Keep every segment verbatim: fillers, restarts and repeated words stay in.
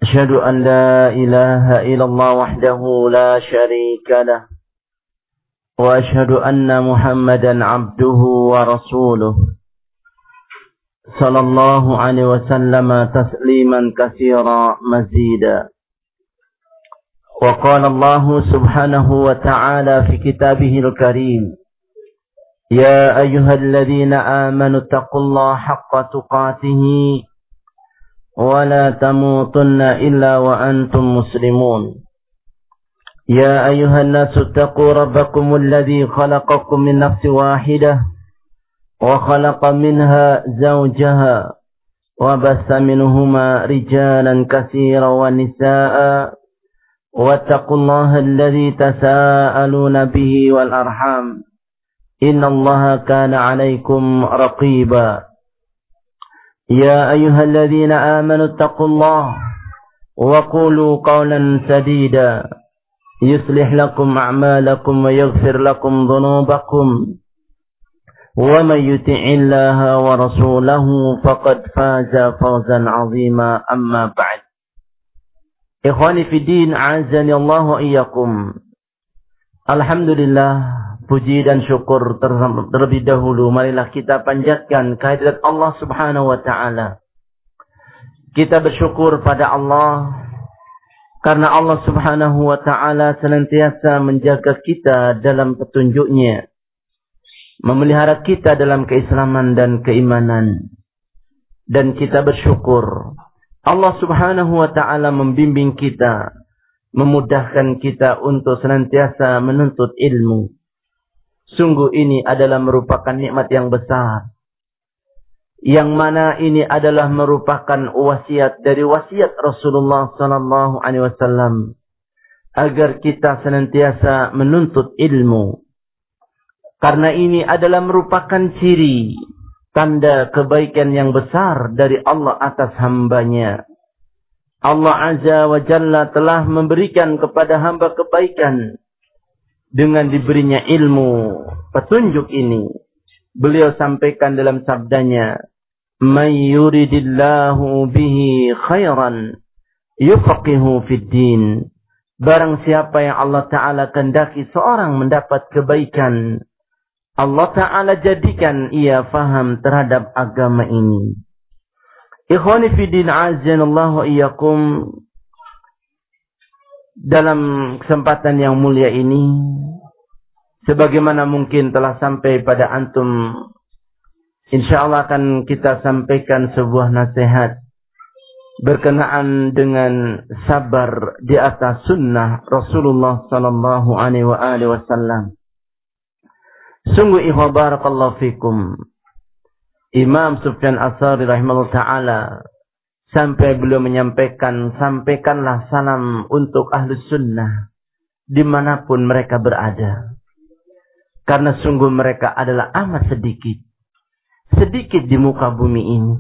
أشهد أن لا إله إلا الله وحده لا شريك له وأشهد أن محمدا عبده ورسوله صلى الله عليه وسلم تسليما كثيرا مزيدا. وقال الله سبحانه وتعالى في كتابه الكريم: يا أيها الذين آمنوا اتقوا الله حق تقاته ولا تموتن إلا وأنتم مسلمون. يا أيها الناس اتقوا ربكم الذي خلقكم من نفس واحدة وخلق منها زوجها وبث منهما رجالا كثيرا ونساء واتقوا الله الذي تساءلون به والأرحام إن الله كان عليكم رقيبا. يا أيها الذين آمنوا اتقوا الله وقولوا قولا سديدا يصلح لكم أعمالكم ويغفر لكم ذنوبكم ومن يطع الله ورسوله فقد فاز فوزا عظيما. أما بعد. Ikhwani fi din, a'azzani Allah wa iyyakum. Alhamdulillah, puji dan syukur terlebih dahulu marilah kita panjatkan kehadirat Allah Subhanahu wa taala. Kita bersyukur pada Allah karena Allah Subhanahu wa taala senantiasa menjaga kita dalam petunjuknya, memelihara kita dalam keislaman dan keimanan. Dan kita bersyukur Allah Subhanahu wa ta'ala membimbing kita, memudahkan kita untuk senantiasa menuntut ilmu. Sungguh ini adalah merupakan nikmat yang besar, yang mana ini adalah merupakan wasiat dari wasiat Rasulullah sallallahu alaihi wasallam agar kita senantiasa menuntut ilmu. Karena ini adalah merupakan ciri tanda kebaikan yang besar dari Allah atas hambanya. Allah Azza wa Jalla telah memberikan kepada hamba kebaikan dengan diberinya ilmu, petunjuk ini. Beliau sampaikan dalam sabdanya, "Man yuridillahu bihi khairan yufaqihu fid din." Barang siapa yang Allah Ta'ala kehendaki seorang mendapat kebaikan, Allah Ta'ala jadikan ia faham terhadap agama ini. Ikhwani fi din, a'azzanallahu wa iyyakum. Dalam kesempatan yang mulia ini, sebagaimana mungkin telah sampai pada antum, insyaallah akan kita sampaikan sebuah nasihat berkenaan dengan sabar di atas sunnah Rasulullah sallallahu alaihi wa alihi wasallam. Sungguh ikhwah barakallahu fikum, Imam Sufyan Ats-Tsauri rahimahullah ta'ala sampai beliau menyampaikan, sampaikanlah salam untuk ahlus sunnah dimanapun mereka berada. Karena sungguh mereka adalah amat sedikit. Sedikit di muka bumi ini.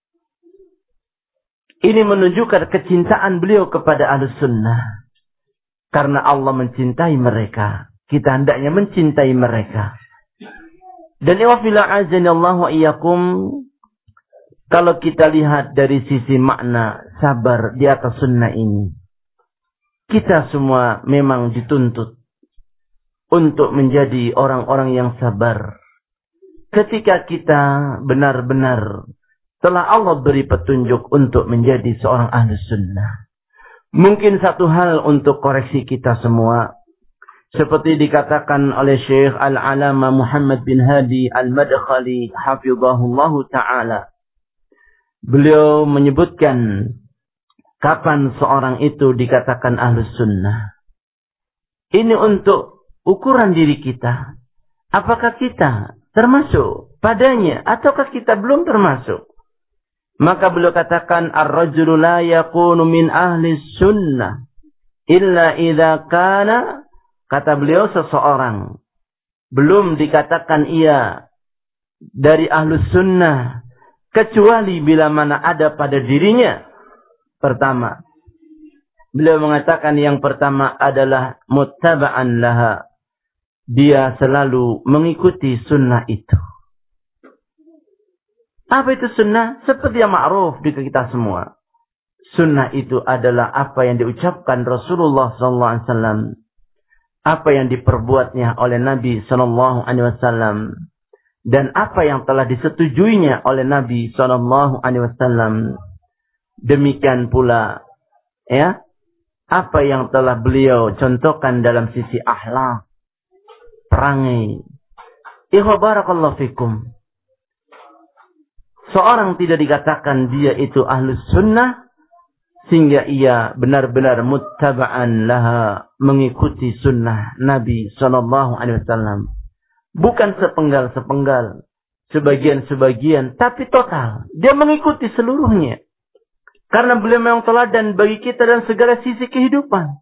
Ini menunjukkan kecintaan beliau kepada ahlus sunnah. Karena Allah mencintai mereka, kita hendaknya mencintai mereka. Dan iwafila azanillahu wa iyyakum, kalau kita lihat dari sisi makna sabar di atas sunnah ini, kita semua memang dituntut untuk menjadi orang-orang yang sabar. Ketika kita benar-benar telah Allah beri petunjuk untuk menjadi seorang ahli sunnah. Mungkin satu hal untuk koreksi kita semua, seperti dikatakan oleh Syekh Al-Alama Muhammad bin Hadi Al-Madkhali hafizahullahu ta'ala. Beliau menyebutkan kapan seorang itu dikatakan ahlus sunnah. Ini untuk ukuran diri kita. Apakah kita termasuk padanya ataukah kita belum termasuk? Maka beliau katakan, ar-rajulu la yakunu min ahli sunnah illa idza kana. Kata beliau, seseorang belum dikatakan ia dari ahlus sunnah kecuali bila mana ada pada dirinya. Pertama, beliau mengatakan yang pertama adalah muttaba'an laha. Dia selalu mengikuti sunnah itu. Apa itu sunnah? Seperti yang ma'ruf di kita semua. Sunnah itu adalah apa yang diucapkan Rasulullah sallallahu alaihi wasallam, apa yang diperbuatnya oleh Nabi sallallahu alaihi wasallam, dan apa yang telah disetujuinya oleh Nabi sallallahu alaihi wasallam. Demikian pula, ya, apa yang telah beliau contohkan dalam sisi akhlak, perangai. Ikhwa barakallahu fikum. Seorang tidak dikatakan dia itu ahlus sunnah sehingga ia benar-benar muttaba'an laha, mengikuti sunnah Nabi sallallahu alaihi wasallam. Bukan sepenggal-sepenggal, sebagian-sebagian, tapi total. Dia mengikuti seluruhnya. Karena beliau memang teladan bagi kita dalam segala sisi kehidupan.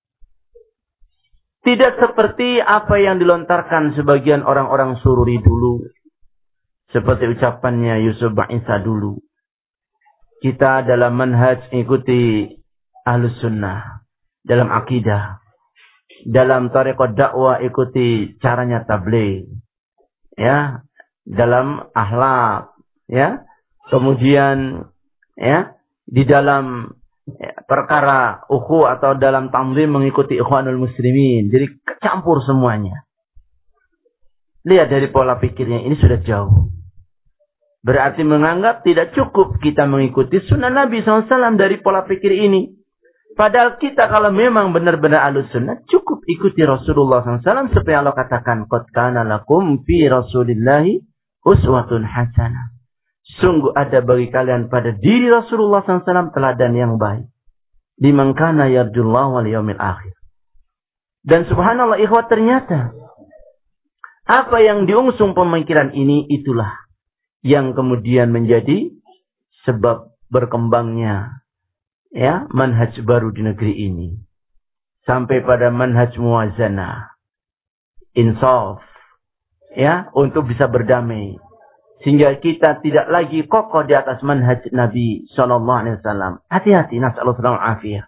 Tidak seperti apa yang dilontarkan sebagian orang-orang Sururi dulu. Seperti ucapannya Yusuf Ba'isa dulu. Kita dalam manhaj ikuti Ahlus Sunnah. Dalam akidah. Dalam tariqat dakwah ikuti caranya tabligh. Ya. Dalam akhlak. Ya. Kemudian, ya. Di dalam perkara ukhu atau dalam tanzim mengikuti ikhwanul muslimin. Jadi campur semuanya. Lihat dari pola pikirnya, ini sudah jauh. Berarti menganggap tidak cukup kita mengikuti sunnah Nabi shallallahu alaihi wasallam dari pola pikir ini. Padahal kita kalau memang benar-benar ahlus sunnah, cukup ikuti Rasulullah shallallahu alaihi wasallam. Supaya Allah katakan, qad kana lakum fi rasulillahi uswatun hasanah. Sungguh ada bagi kalian pada diri Rasulullah shallallahu alaihi wasallam teladan yang baik. Liman kana yarjullah wal yaumil akhir. Dan subhanallah ikhwat, ternyata apa yang diusung pemikiran ini itulah yang kemudian menjadi sebab berkembangnya, ya, manhaj baru di negeri ini. Sampai pada manhaj muwazanah, insaf, ya, untuk bisa berdamai. Sehingga kita tidak lagi kokoh di atas manhaj Nabi shallallahu alaihi wasallam. Hati-hati, nas'alullah al-afiyah.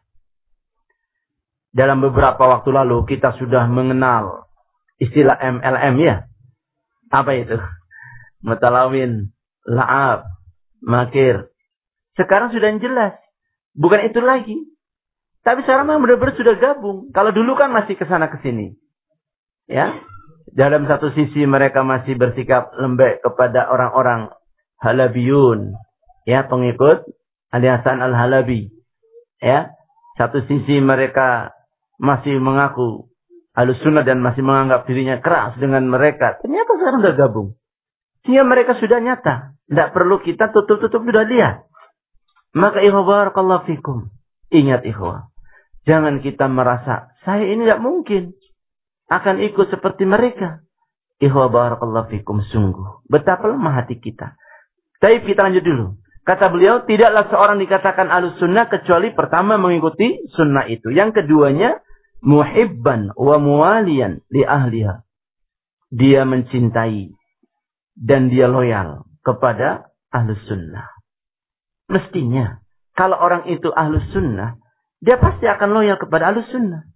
Dalam beberapa waktu lalu kita sudah mengenal istilah M L M, ya. Apa itu? Mutalawin, la'ab, makir. Sekarang sudah jelas. Bukan itu lagi. Tapi sekarang memang benar-benar sudah gabung. Kalau dulu kan masih kesana kesini. Ya. Dalam satu sisi mereka masih bersikap lembek kepada orang-orang Halabiyun. Ya, pengikut Ali Hasan Al-Halabi. Ya. Satu sisi mereka masih mengaku Ahlus Sunnah dan masih menganggap dirinya keras dengan mereka. Ternyata sekarang sudah gabung. Sehingga mereka sudah nyata. Tidak perlu kita tutup-tutup, sudah lihat. Maka ikhwah barakallahu fikum. Ingat ikhwah. Jangan kita merasa, saya ini tidak mungkin akan ikut seperti mereka. Ikhwah barakallahu fikum, sungguh. Betapa lemah hati kita. Tapi kita lanjut dulu. Kata beliau, tidaklah seorang dikatakan ahlus sunnah kecuali pertama mengikuti sunnah itu. Yang keduanya, muhibban wa muwaliyan li ahliha. Dia mencintai dan dia loyal kepada ahlus sunnah. Mestinya, kalau orang itu ahlus sunnah, dia pasti akan loyal kepada ahlus sunnah.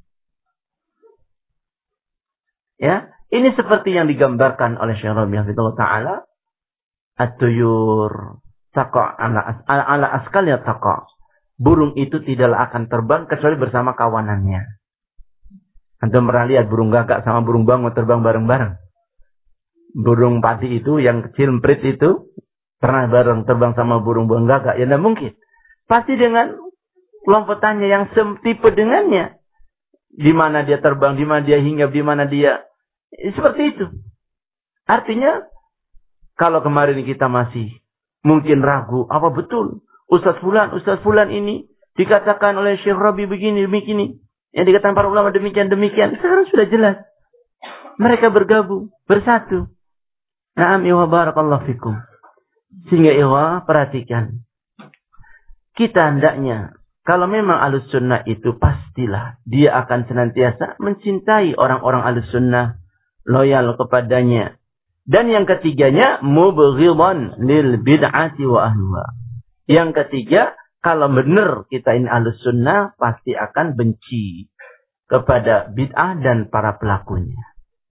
Ya, ini seperti yang digambarkan oleh Syekh Rabi' hafizahullah taala, at-tuyur taqa ala ala askal ya taqa. Burung itu tidaklah akan terbang kecuali bersama kawanannya. Antum pernah lihat burung gagak sama burung bangun terbang bareng-bareng? Burung pati itu yang kecil emprit itu pernah bareng terbang sama burung-burung gagak? Ya tidak mungkin. Pasti dengan lompotannya yang setipe dengannya. Di mana dia terbang, di mana dia hinggap, di mana dia. Seperti itu. Artinya, kalau kemarin kita masih mungkin ragu, apa betul Ustaz Fulan, Ustaz Fulan ini dikatakan oleh Syekh Rabi begini, begini. Yang dikatakan para ulama demikian, demikian. Sekarang sudah jelas. Mereka bergabung, bersatu. Na'am iwa barakallahu fikum. Sehingga iwa perhatikan. Kita hendaknya, kalau memang ahlus sunnah itu pastilah dia akan senantiasa mencintai orang-orang ahlus sunnah, loyal kepadanya. Dan yang ketiganya, mubghidhan lil bid'ati wa ahliha. Yang ketiga, kalau benar kita ini ahlus sunnah, pasti akan benci kepada bid'ah dan para pelakunya.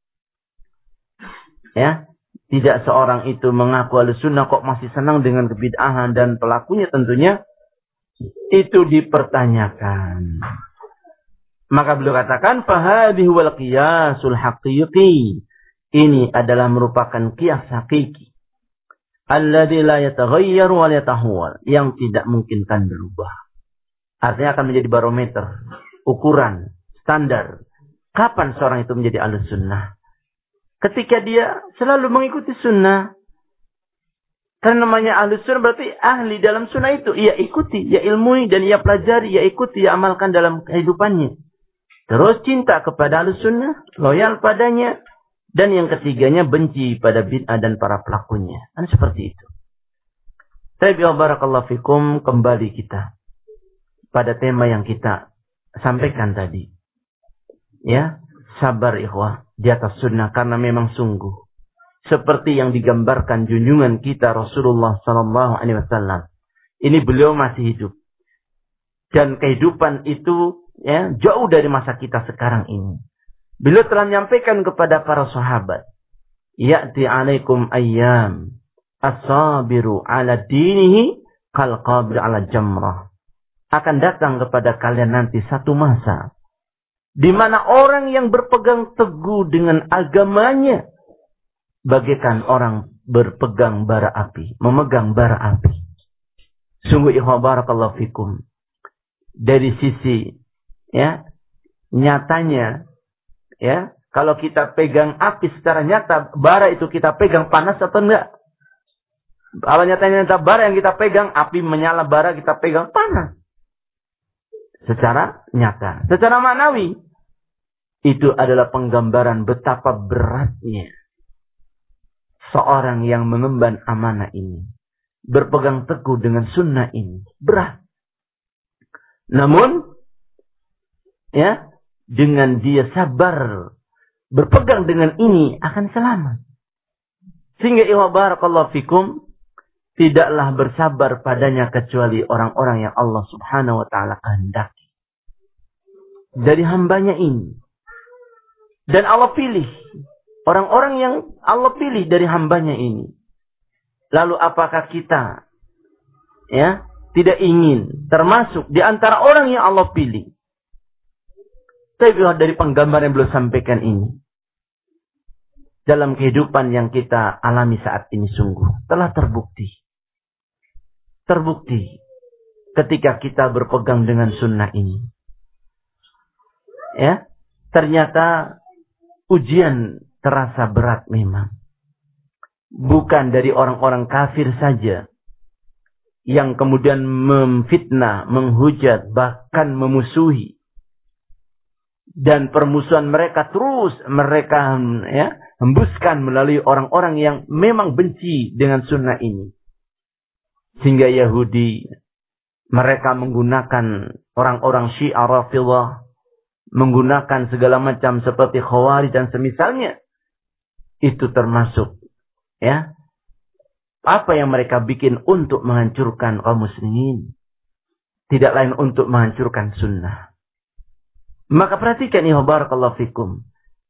Ya, tidak seorang itu mengaku ahlus sunnah kok masih senang dengan kebid'ahan dan pelakunya, tentunya itu dipertanyakan. Maka beliau katakan, fahadhihi wal qiyasul haqiqi. Ini adalah merupakan qiyas hakiki. Alladzi la yataghayyaru wa la yatahawwal, yang tidak mungkin kan berubah. Artinya akan menjadi barometer, ukuran, standar. Kapan seorang itu menjadi ahlus sunnah? Ketika dia selalu mengikuti sunnah. Karena namanya ahlus sunnah berarti ahli dalam sunnah itu. Ia ikuti, ia ilmui, dan ia pelajari, ia ikuti, ia amalkan dalam kehidupannya. Terus cinta kepada ahlus sunnah, loyal padanya. Dan yang ketiganya benci pada bid'ah dan para pelakunya. Kan seperti itu. Tabi'ah barakallahu fikum, kembali kita pada tema yang kita sampaikan tadi. Ya, sabar ikhwah di atas sunnah, karena memang sungguh seperti yang digambarkan junjungan kita Rasulullah sallallahu alaihi wasallam. Ini beliau masih hidup. Dan kehidupan itu ya jauh dari masa kita sekarang ini. Beliau telah menyampaikan kepada para sahabat, ya'ti 'alaikum ayyam as-sabiru 'ala dinihi kal qabir 'ala jamrah. Akan datang kepada kalian nanti satu masa di mana orang yang berpegang teguh dengan agamanya bagaikan orang berpegang bara api, memegang bara api. Sungguh ikhwan barakallahu fikum, dari sisi ya nyatanya ya, kalau kita pegang api secara nyata, bara itu kita pegang panas atau enggak? Kalau nyatanya nyata bara yang kita pegang, api menyala, bara kita pegang panas. Secara nyata. Secara maknawi, itu adalah penggambaran betapa beratnya seorang yang mengemban amanah ini. Berpegang teguh dengan sunnah ini. Berat. Namun, ya, dengan dia sabar, berpegang dengan ini akan selamat. Sehingga iwa barakallahu fikum, tidaklah bersabar padanya kecuali orang-orang yang Allah subhanahu wa ta'ala kehendaki. Dari hambanya ini. Dan Allah pilih. Orang-orang yang Allah pilih dari hambanya ini. Lalu apakah kita ya tidak ingin termasuk di antara orang yang Allah pilih? Tapi dari penggambaran yang beliau sampaikan ini, dalam kehidupan yang kita alami saat ini sungguh telah terbukti. Terbukti ketika kita berpegang dengan sunnah ini. Ya, ternyata ujian terasa berat memang. Bukan dari orang-orang kafir saja yang kemudian memfitnah, menghujat, bahkan memusuhi. Dan permusuhan mereka terus mereka ya, hembuskan melalui orang-orang yang memang benci dengan sunnah ini. Sehingga Yahudi, mereka menggunakan orang-orang Syiah Rafidhah, menggunakan segala macam seperti Khawarij dan semisalnya. Itu termasuk ya apa yang mereka bikin untuk menghancurkan kaum muslimin. Tidak lain untuk menghancurkan sunnah. Maka perhatikan ya barakallahu fikum.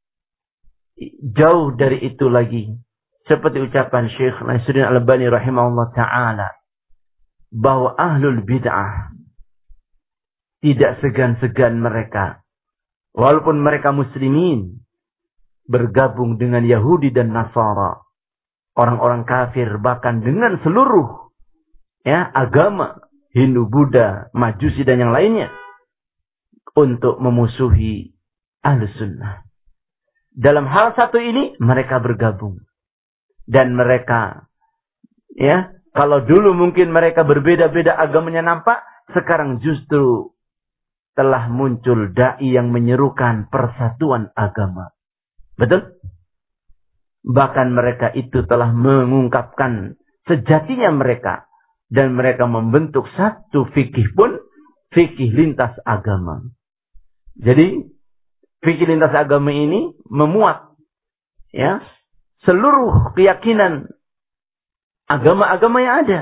Jauh dari itu lagi. Seperti ucapan Syekh Nasiruddin Al-Albani rahimahullah ta'ala. Bahwa ahlul bid'ah. Tidak segan-segan mereka. Walaupun mereka muslimin. Bergabung dengan Yahudi dan Nasara. Orang-orang kafir bahkan dengan seluruh ya agama. Hindu, Buddha, Majusi dan yang lainnya. Untuk memusuhi Ahlus Sunnah. Dalam hal satu ini mereka bergabung. Dan mereka ya, kalau dulu mungkin mereka berbeda-beda agamanya nampak, sekarang justru telah muncul dai yang menyerukan persatuan agama. Betul? Bahkan mereka itu telah mengungkapkan sejatinya mereka dan mereka membentuk satu fikih pun fikih lintas agama. Jadi fikih lintas agama ini memuat ya seluruh keyakinan agama-agama yang ada.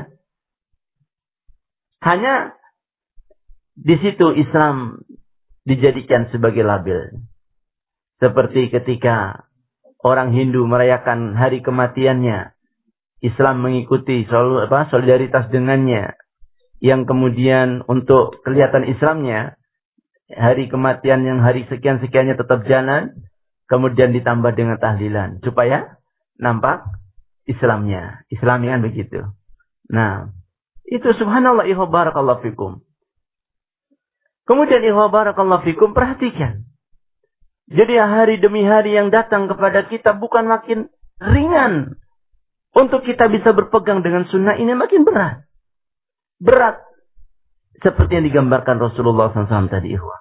Hanya di situ Islam dijadikan sebagai label. Seperti ketika orang Hindu merayakan hari kematiannya, Islam mengikuti solidaritas dengannya. yang kemudian untuk kelihatan Islamnya, hari kematian yang hari sekian-sekiannya tetap jalan, kemudian ditambah dengan tahlilan, supaya nampak Islamnya. Islami kan begitu. Nah, itu subhanallah ihwa barakallahu fikum. Kemudian ihwa barakallahu fikum, perhatikan. Jadi hari demi hari yang datang kepada kita bukan makin ringan. Untuk kita bisa berpegang dengan sunnah ini makin berat. Berat. Seperti yang digambarkan Rasulullah shallallahu alaihi wasallam tadi, ihwa.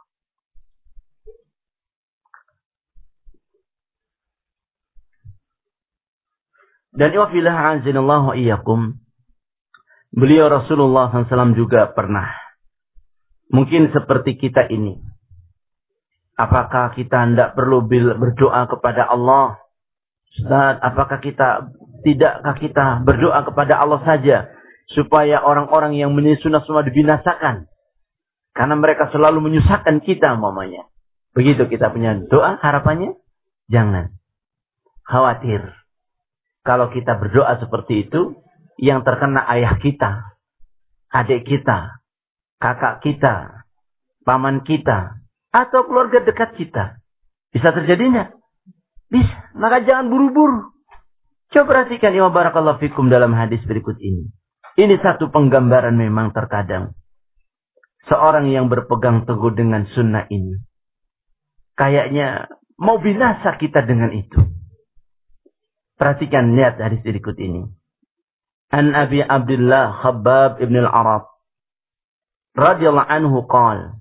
Dan ihwa fillah azinallahu iyyakum. Beliau Rasulullah shallallahu alaihi wasallam juga pernah. Mungkin seperti kita ini. Apakah kita tidak perlu berdoa kepada Allah? Ustaz, apakah kita, tidakkah kita berdoa kepada Allah saja? Supaya orang-orang yang menyelisih sunnah semua dibinasakan. Karena mereka selalu menyusahkan kita, mamanya. Begitu kita punya doa, harapannya? Jangan. Khawatir. Kalau kita berdoa seperti itu, yang terkena ayah kita, adik kita, kakak kita, paman kita, atau keluarga dekat kita. Bisa terjadi enggak? Bisa. Maka jangan buru-buru. Coba perhatikan ya barakallahu fikum dalam hadis berikut ini. Ini satu penggambaran memang terkadang. Seorang yang berpegang teguh dengan sunnah ini. Kayaknya mau binasa kita dengan itu. Perhatikan, lihat hadis berikut ini. An Abi Abdullah Khabbab ibn al-Arab. Radiyallahu anhu qala.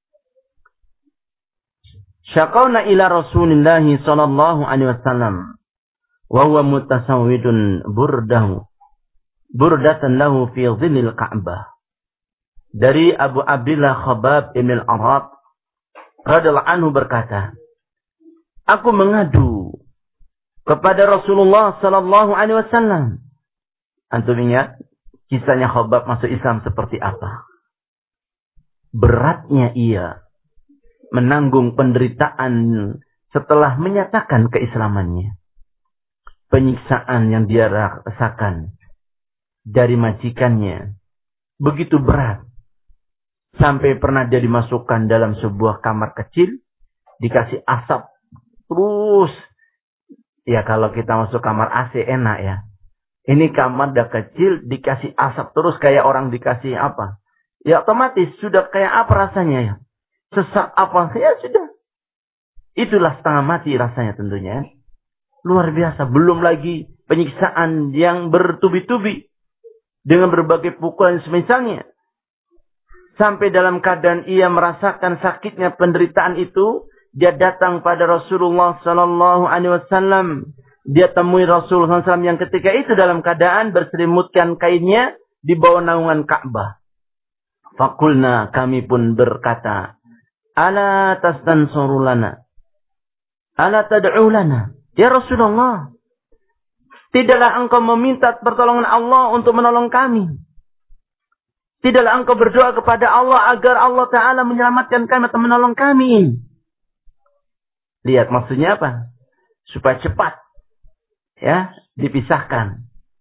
Syaqawna ila Rasulillahi sallallahu alaihi wasallam. Wa huwa mutasawwidun burdahu. Burdatan lahu fi dhillil Ka'bah. Dari Abu Abdullah Khabbab ibn al-Arab radhiyallahu anhu berkata, aku mengadu kepada Rasulullah sallallahu alaihi wasallam. Antum ingat kisahnya Khabbab masuk Islam seperti apa? Beratnya ia menanggung penderitaan setelah menyatakan keislamannya. Penyiksaan yang dia rasakan dari majikannya begitu berat. Sampai pernah dia dimasukkan dalam sebuah kamar kecil. Dikasih asap. Terus. Ya kalau kita masuk kamar A C enak ya. Ini kamar dah kecil. Dikasih asap terus kayak orang dikasih apa. Ya otomatis sudah kayak apa rasanya ya. Sesak apa. Ya sudah. Itulah setengah mati rasanya tentunya. Luar biasa. Belum lagi penyiksaan yang bertubi-tubi. Dengan berbagai pukulan semisalnya. Sampai dalam keadaan ia merasakan sakitnya penderitaan itu. Dia datang pada Rasulullah sallallahu alaihi wasallam. Dia temui Rasulullah sallallahu alaihi wasallam yang ketika itu dalam keadaan berselimutkan kainnya di bawah naungan Ka'bah. Fakulna, kami pun berkata, Ala tastansuru lana. Ala tad'u lana. Ya Rasulullah. Tidaklah engkau meminta pertolongan Allah untuk menolong kami. Tidaklah engkau berdoa kepada Allah agar Allah Ta'ala menyelamatkan kami atau menolong kami. Lihat maksudnya apa? Supaya cepat. Ya, dipisahkan.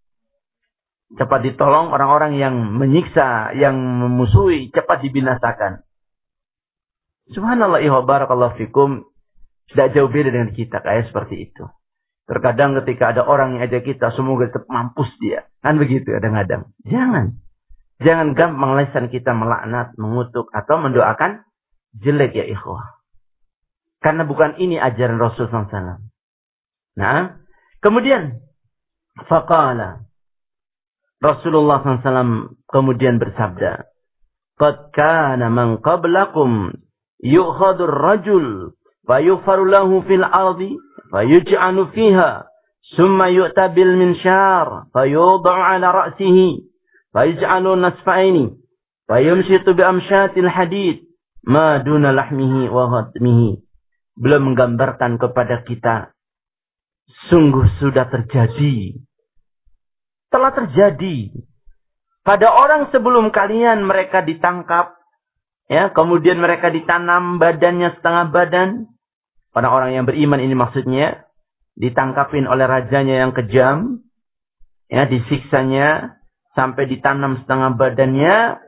Cepat ditolong orang-orang yang menyiksa, yang memusuhi, cepat dibinasakan. Subhanallah wa barakallahu fikum. Tidak jauh beda dengan kita kayak seperti itu. Terkadang ketika ada orang yang ajak kita, semoga tetap mampus dia. Kan begitu kadang-kadang. Jangan. Jangan gampang lisan kita melaknat, mengutuk, atau mendoakan jelek ya ikhwah. Karena bukan ini ajaran Rasul sallallahu alaihi wasallam. Nah, kemudian, faqala. Rasulullah sallallahu alaihi wasallam kemudian bersabda, Qad kana man qablakum yu'khadur rajul, fayufaru lahu fil ardi, fayuj'anu fiha, summa yu'tabil minshar, fayuda'u ala ra'sihi, fayuj'alu nasfa'ini, fayumshitu bi'amshatil hadid, ma duna lahmihi wa ghatmihi. Belum menggambarkan kepada kita, sungguh sudah terjadi, telah terjadi. Pada orang sebelum kalian mereka ditangkap, ya, kemudian mereka ditanam badannya setengah badan. Orang-orang yang beriman ini maksudnya ditangkapin oleh rajanya yang kejam, ya, disiksanya sampai ditanam setengah badannya,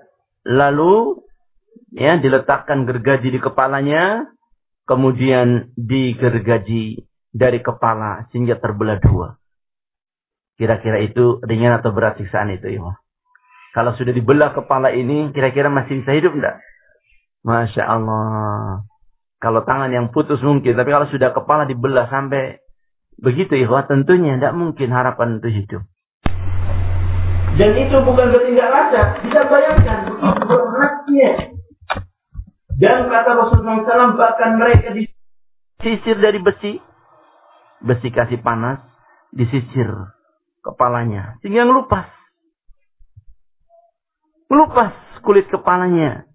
lalu ya diletakkan gergaji di kepalanya, kemudian digergaji dari kepala sehingga terbelah dua. Kira-kira itu ringan atau berat siksaan itu, ya? Kalau sudah dibelah kepala ini, kira-kira masih bisa hidup enggak? Masya Allah. Kalau tangan yang putus mungkin, tapi kalau sudah kepala dibelah sampai begitu, ya, tentunya tidak mungkin harapan untuk hidup. Dan itu bukan berarti tidak ada. Bisa bayangkan beratnya. Dan kata Rasulullah shallallahu alaihi wasallam, bahkan mereka disisir dari besi, besi kasih panas, disisir kepalanya sehingga ngelupas, ngelupas kulit kepalanya.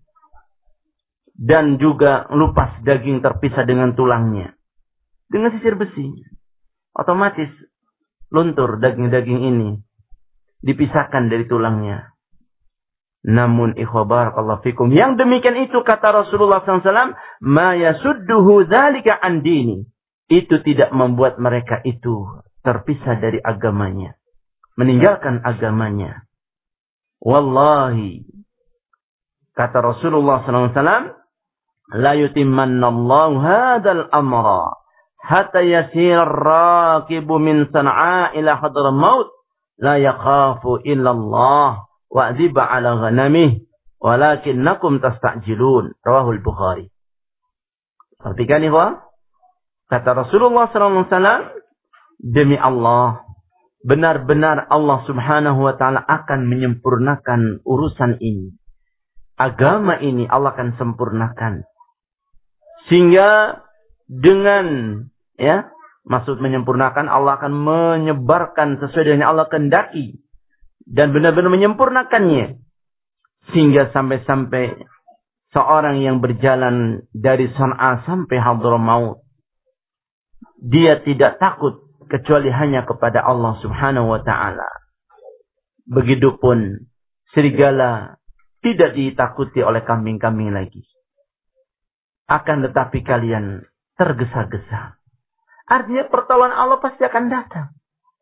Dan juga lupas daging terpisah dengan tulangnya. Dengan sisir besi. Otomatis luntur daging-daging ini. Dipisahkan dari tulangnya. Namun ikhwah barakallahu fikum. Yang demikian itu kata Rasulullah shallallahu alaihi wasallam. Ma yasudduhu dzalika an dini. Itu tidak membuat mereka itu terpisah dari agamanya. Meninggalkan agamanya. Wallahi. Kata Rasulullah shallallahu alaihi wasallam. La yutimannallahu hadzal amra hatta yasira ar-rakibu min Sana'a ila Hadramaut la yakhafu illa Allah wa adhiba ala ghanamih walakinnakum tasta'jilun. Rawahul Bukhari. Perhatikan ikhwah, kata Rasulullah sallallahu alaihi wasallam, demi Allah, benar-benar Allah Subhanahu wa taala akan menyempurnakan urusan ini. Agama ini Allah akan sempurnakan. Sehingga dengan ya, maksud menyempurnakan, Allah akan menyebarkan sesuai dengan yang Allah kehendaki dan benar-benar menyempurnakannya sehingga sampai-sampai seorang yang berjalan dari Sana'a sampai Hadramaut, dia tidak takut kecuali hanya kepada Allah Subhanahu wa taala. Begitupun serigala tidak ditakuti oleh kambing-kambing lagi. Akan tetapi kalian tergesa-gesa. Artinya pertolongan Allah pasti akan datang.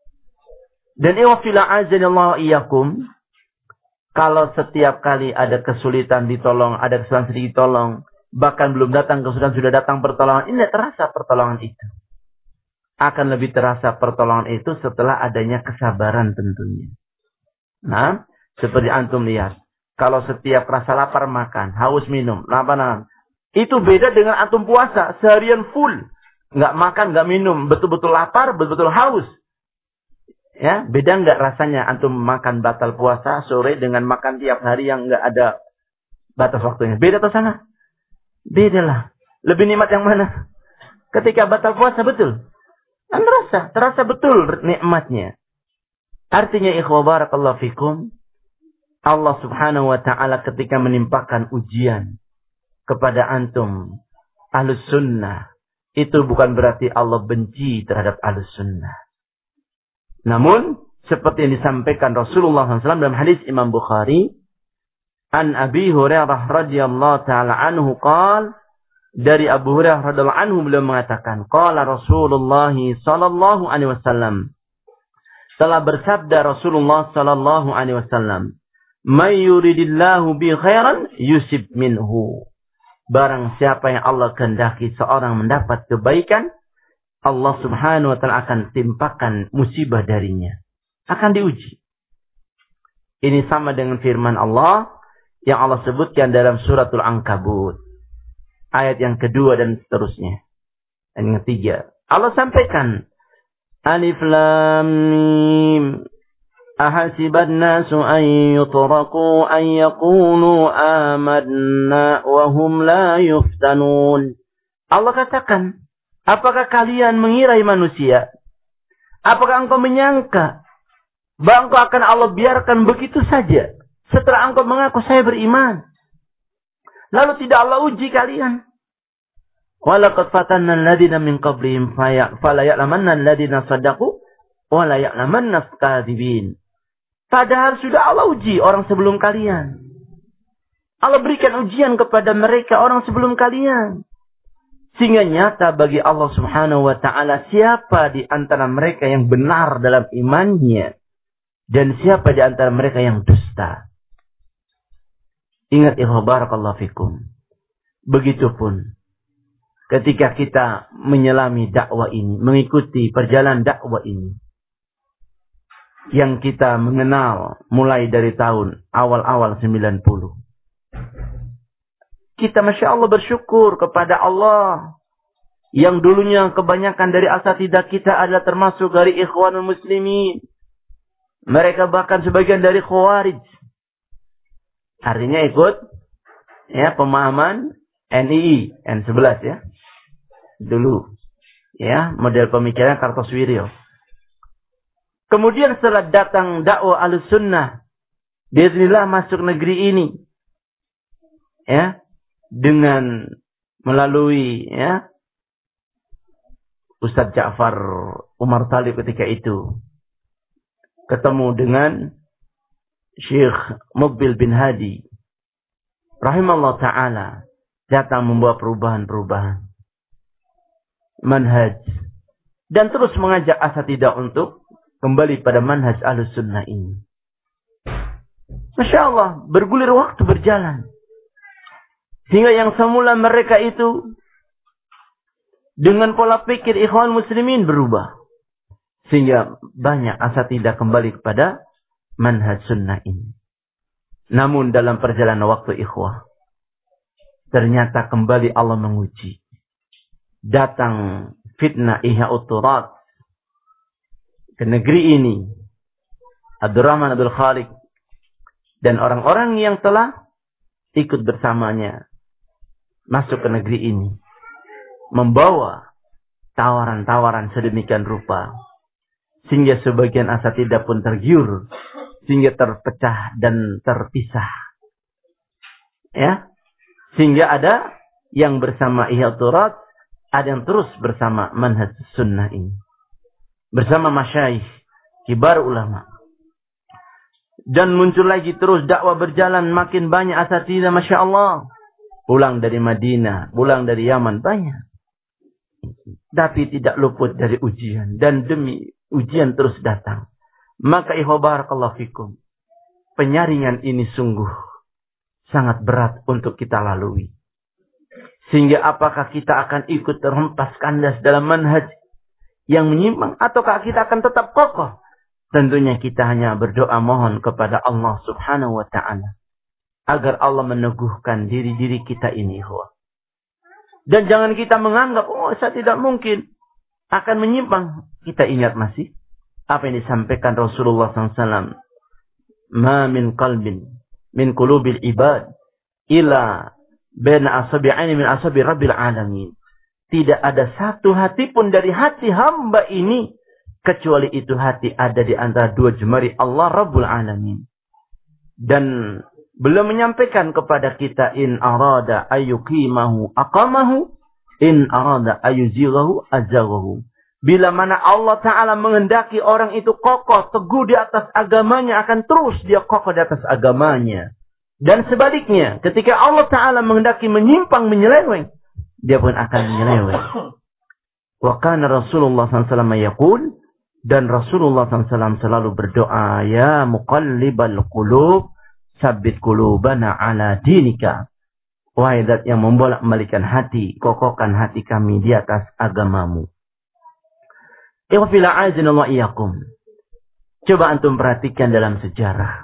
Dan iwafila azanillahu iyakum. Kalau setiap kali ada kesulitan ditolong, ada kesulitan sedikit ditolong, bahkan belum datang kesulitan sudah datang pertolongan, ini terasa pertolongan itu. Akan lebih terasa pertolongan itu setelah adanya kesabaran tentunya. Nah, seperti antum lihat. Kalau setiap rasa lapar makan, haus minum, lapar. Itu beda dengan antum puasa. Seharian full. Nggak makan, nggak minum. Betul-betul lapar, betul-betul haus. Ya, beda nggak rasanya antum makan batal puasa sore dengan makan tiap hari yang nggak ada batas waktunya. Beda atau sama? Beda lah. Lebih nikmat yang mana? Ketika batal puasa betul. Kan terasa. Terasa betul nikmatnya. Artinya ikhwah barakallahu fikum. Allah Subhanahu wa ta'ala ketika menimpakan ujian kepada antum Ahlus Sunnah, itu bukan berarti Allah benci terhadap Ahlus Sunnah. Namun seperti yang disampaikan Rasulullah shallallahu alaihi wasallam dalam hadis Imam Bukhari, an Abi Hurairah radhiyallahu taala anhu qala, dari Abu Hurairah radhiyallahu anhu beliau mengatakan, qala Rasulullah sallallahu alaihi wasallam, telah bersabda Rasulullah sallallahu alaihi wasallam, may yuridillahu bi khairan yusib minhu. Barang siapa yang Allah kehendaki seorang mendapat kebaikan, Allah Subhanahu wa taala akan timpakan musibah darinya. Akan diuji. Ini sama dengan firman Allah yang Allah sebutkan dalam suratul Ankabut. Ayat yang kedua dan seterusnya. Dan yang ketiga. Allah sampaikan. Alif Lam Mim. Ahasiban nasu an yutraku an yakunu amanna wa hum la yuftanun. Allah katakan, apakah kalian mengirai manusia? Apakah engkau menyangka bahwa engkau akan Allah biarkan begitu saja setelah engkau mengaku saya beriman? Lalu tidak Allah uji kalian. Walaqad fatanna alladziina min qablihim fala ya'lamanna alladziina shadaqu wa la ya'lamanna as-kadzibin. Padahal sudah Allah uji orang sebelum kalian. Allah berikan ujian kepada mereka orang sebelum kalian. Sehingga nyata bagi Allah Subhanahu wa taala siapa di antara mereka yang benar dalam imannya dan siapa di antara mereka yang dusta. Ingat ikhwah barakallahu fikum. Begitupun ketika kita menyelami dakwah ini, mengikuti perjalanan dakwah ini, yang kita mengenal mulai dari tahun awal-awal sembilan puluh. Kita Masya Allah bersyukur kepada Allah yang dulunya kebanyakan dari asatidah kita adalah termasuk dari ikhwanul muslimin. Mereka bahkan sebagian dari khawarij. Artinya ikut ya pemahaman N I I, N sebelas ya. Dulu ya, model pemikiran Kartosuwiryo. Kemudian setelah datang dakwah Ahlussunnah, biiznillah masuk negeri ini ya, dengan melalui ya Ustaz Ja'far Umar Talib ketika itu ketemu dengan Syekh Muqbil bin Hadi rahimahullah ta'ala, datang membawa perubahan-perubahan manhaj dan terus mengajak asatidah untuk kembali pada manhaj Ahlussunnah ini. Masya Allah, bergulir waktu berjalan. Sehingga yang semula mereka itu dengan pola pikir ikhwan muslimin berubah. Sehingga banyak asatidah kembali kepada manhaj sunnah ini. Namun dalam perjalanan waktu ikhwah, ternyata kembali Allah menguji. Datang fitnah Ihya'ut Turat ke negeri ini. Abdurrahman Abdul Khaliq dan orang-orang yang telah ikut bersamanya masuk ke negeri ini, membawa tawaran-tawaran sedemikian rupa, sehingga sebagian asatidah pun tergiur, sehingga terpecah dan terpisah. Ya, sehingga ada yang bersama Ihya'ut Turat, ada yang terus bersama manhaj sunnah ini, bersama masyayikh, kibar ulama. Dan muncul lagi terus dakwah berjalan, makin banyak asatidah, Masya Allah. Pulang dari Madinah, pulang dari Yaman, banyak. Tapi tidak luput dari ujian. Dan demi ujian terus datang. Maka ikhwah barakallahu fikum, penyaringan ini sungguh sangat berat untuk kita lalui. Sehingga apakah kita akan ikut terhempas kandas dalam manhaj yang menyimpang, ataukah kita akan tetap kokoh? Tentunya kita hanya berdoa mohon kepada Allah subhanahu wa ta'ala agar Allah meneguhkan diri-diri kita ini. Dan jangan kita menganggap, oh saya tidak mungkin akan menyimpang. Kita ingat masih apa yang disampaikan Rasulullah sallallahu alaihi wasallam. Ma min qalbin min qulubil ibad ila baina asabi'aini min asabi rabbil alamin. Tidak ada satu hati pun dari hati hamba ini kecuali itu hati ada di antara dua jemari Allah Rabbul Alamin. Dan belum menyampaikan kepada kita, in arada ayyuqimahu aqamahu, in arada ayyuzighahu azaghahu. Bila mana Allah Ta'ala menghendaki orang itu kokoh, teguh di atas agamanya, akan terus dia kokoh di atas agamanya. Dan sebaliknya, ketika Allah Ta'ala menghendaki menyimpang, menyeleweng, dia pun akan menyeleweng. Wa kana Rasulullah sallallahu alaihi wasallam yaqul, dan Rasulullah sallallahu alaihi wasallam selalu berdoa, ya muqallibal qulub, sabbit qulubana ala dinika. Wahai zat yang membolak-balikan hati, kokohkan hati kami di atas agamamu. Ikhwafila azinallahu iyakum. Coba antum perhatikan dalam sejarah,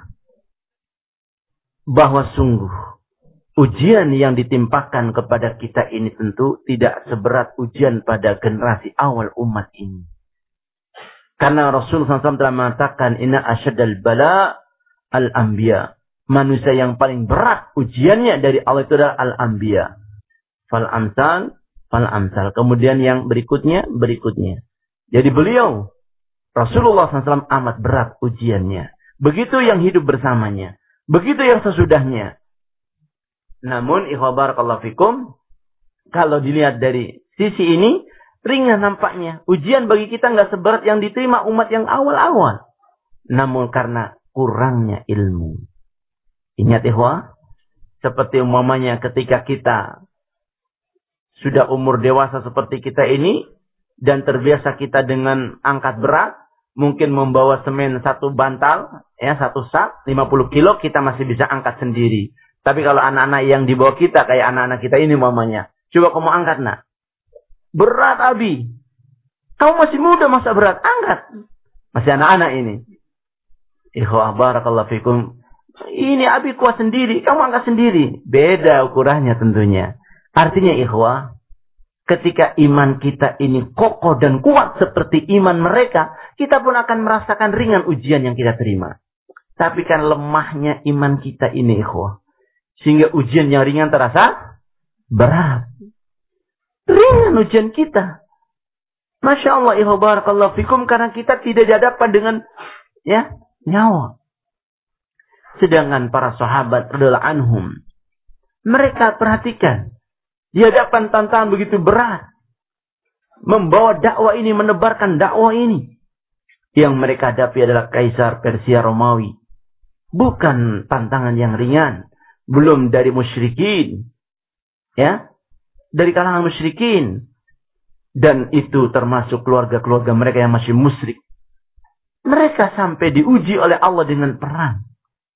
bahwa sungguh ujian yang ditimpakan kepada kita ini tentu tidak seberat ujian pada generasi awal umat ini. Karena Rasulullah sallallahu alaihi wasallam telah mengatakan, inna asyadal bala al-anbiya. Manusia yang paling berat ujiannya dari Allah itu adalah al-anbiya. Fal amsal, fal amsal. Kemudian yang berikutnya, berikutnya. Jadi beliau, Rasulullah sallallahu alaihi wasallam amat berat ujiannya. Begitu yang hidup bersamanya. Begitu yang sesudahnya. Namun, ikhwah barakallahu fikum, kalau dilihat dari sisi ini, ringan nampaknya. Ujian bagi kita nggak seberat yang diterima umat yang awal-awal. Namun karena kurangnya ilmu. Ingat ikhwah, seperti umpamanya ketika kita sudah umur dewasa seperti kita ini, dan terbiasa kita dengan angkat berat, mungkin membawa semen satu bantal, ya satu sak, lima puluh kilo, kita masih bisa angkat sendiri. Tapi kalau anak-anak yang di bawah kita, kayak anak-anak kita ini mamanya. Coba kamu angkat, nak. Berat, Abi. Kamu masih muda, masa berat? Angkat. Masih anak-anak ini. Ikhwah, barakallahu fikum. Ini Abi kuat sendiri, kamu angkat sendiri. Beda ukurannya tentunya. Artinya ikhwah, ketika iman kita ini kokoh dan kuat seperti iman mereka, kita pun akan merasakan ringan ujian yang kita terima. Tapi kan lemahnya iman kita ini ikhwah. Sehingga ujian yang ringan terasa berat. Ringan ujian kita. Masya Allah, ikhwah barakallahu fikum. Karena kita tidak dihadapkan dengan ya nyawa. Sedangkan para sahabat radhiyallahu anhum, mereka perhatikan. Di hadapan tantangan begitu berat. Membawa dakwah ini, menebarkan dakwah ini. Yang mereka hadapi adalah Kaisar Persia Romawi. Bukan tantangan yang ringan. Belum dari musyrikin. Ya. Dari kalangan musyrikin. Dan itu termasuk keluarga-keluarga mereka yang masih musyrik. Mereka sampai diuji oleh Allah dengan perang.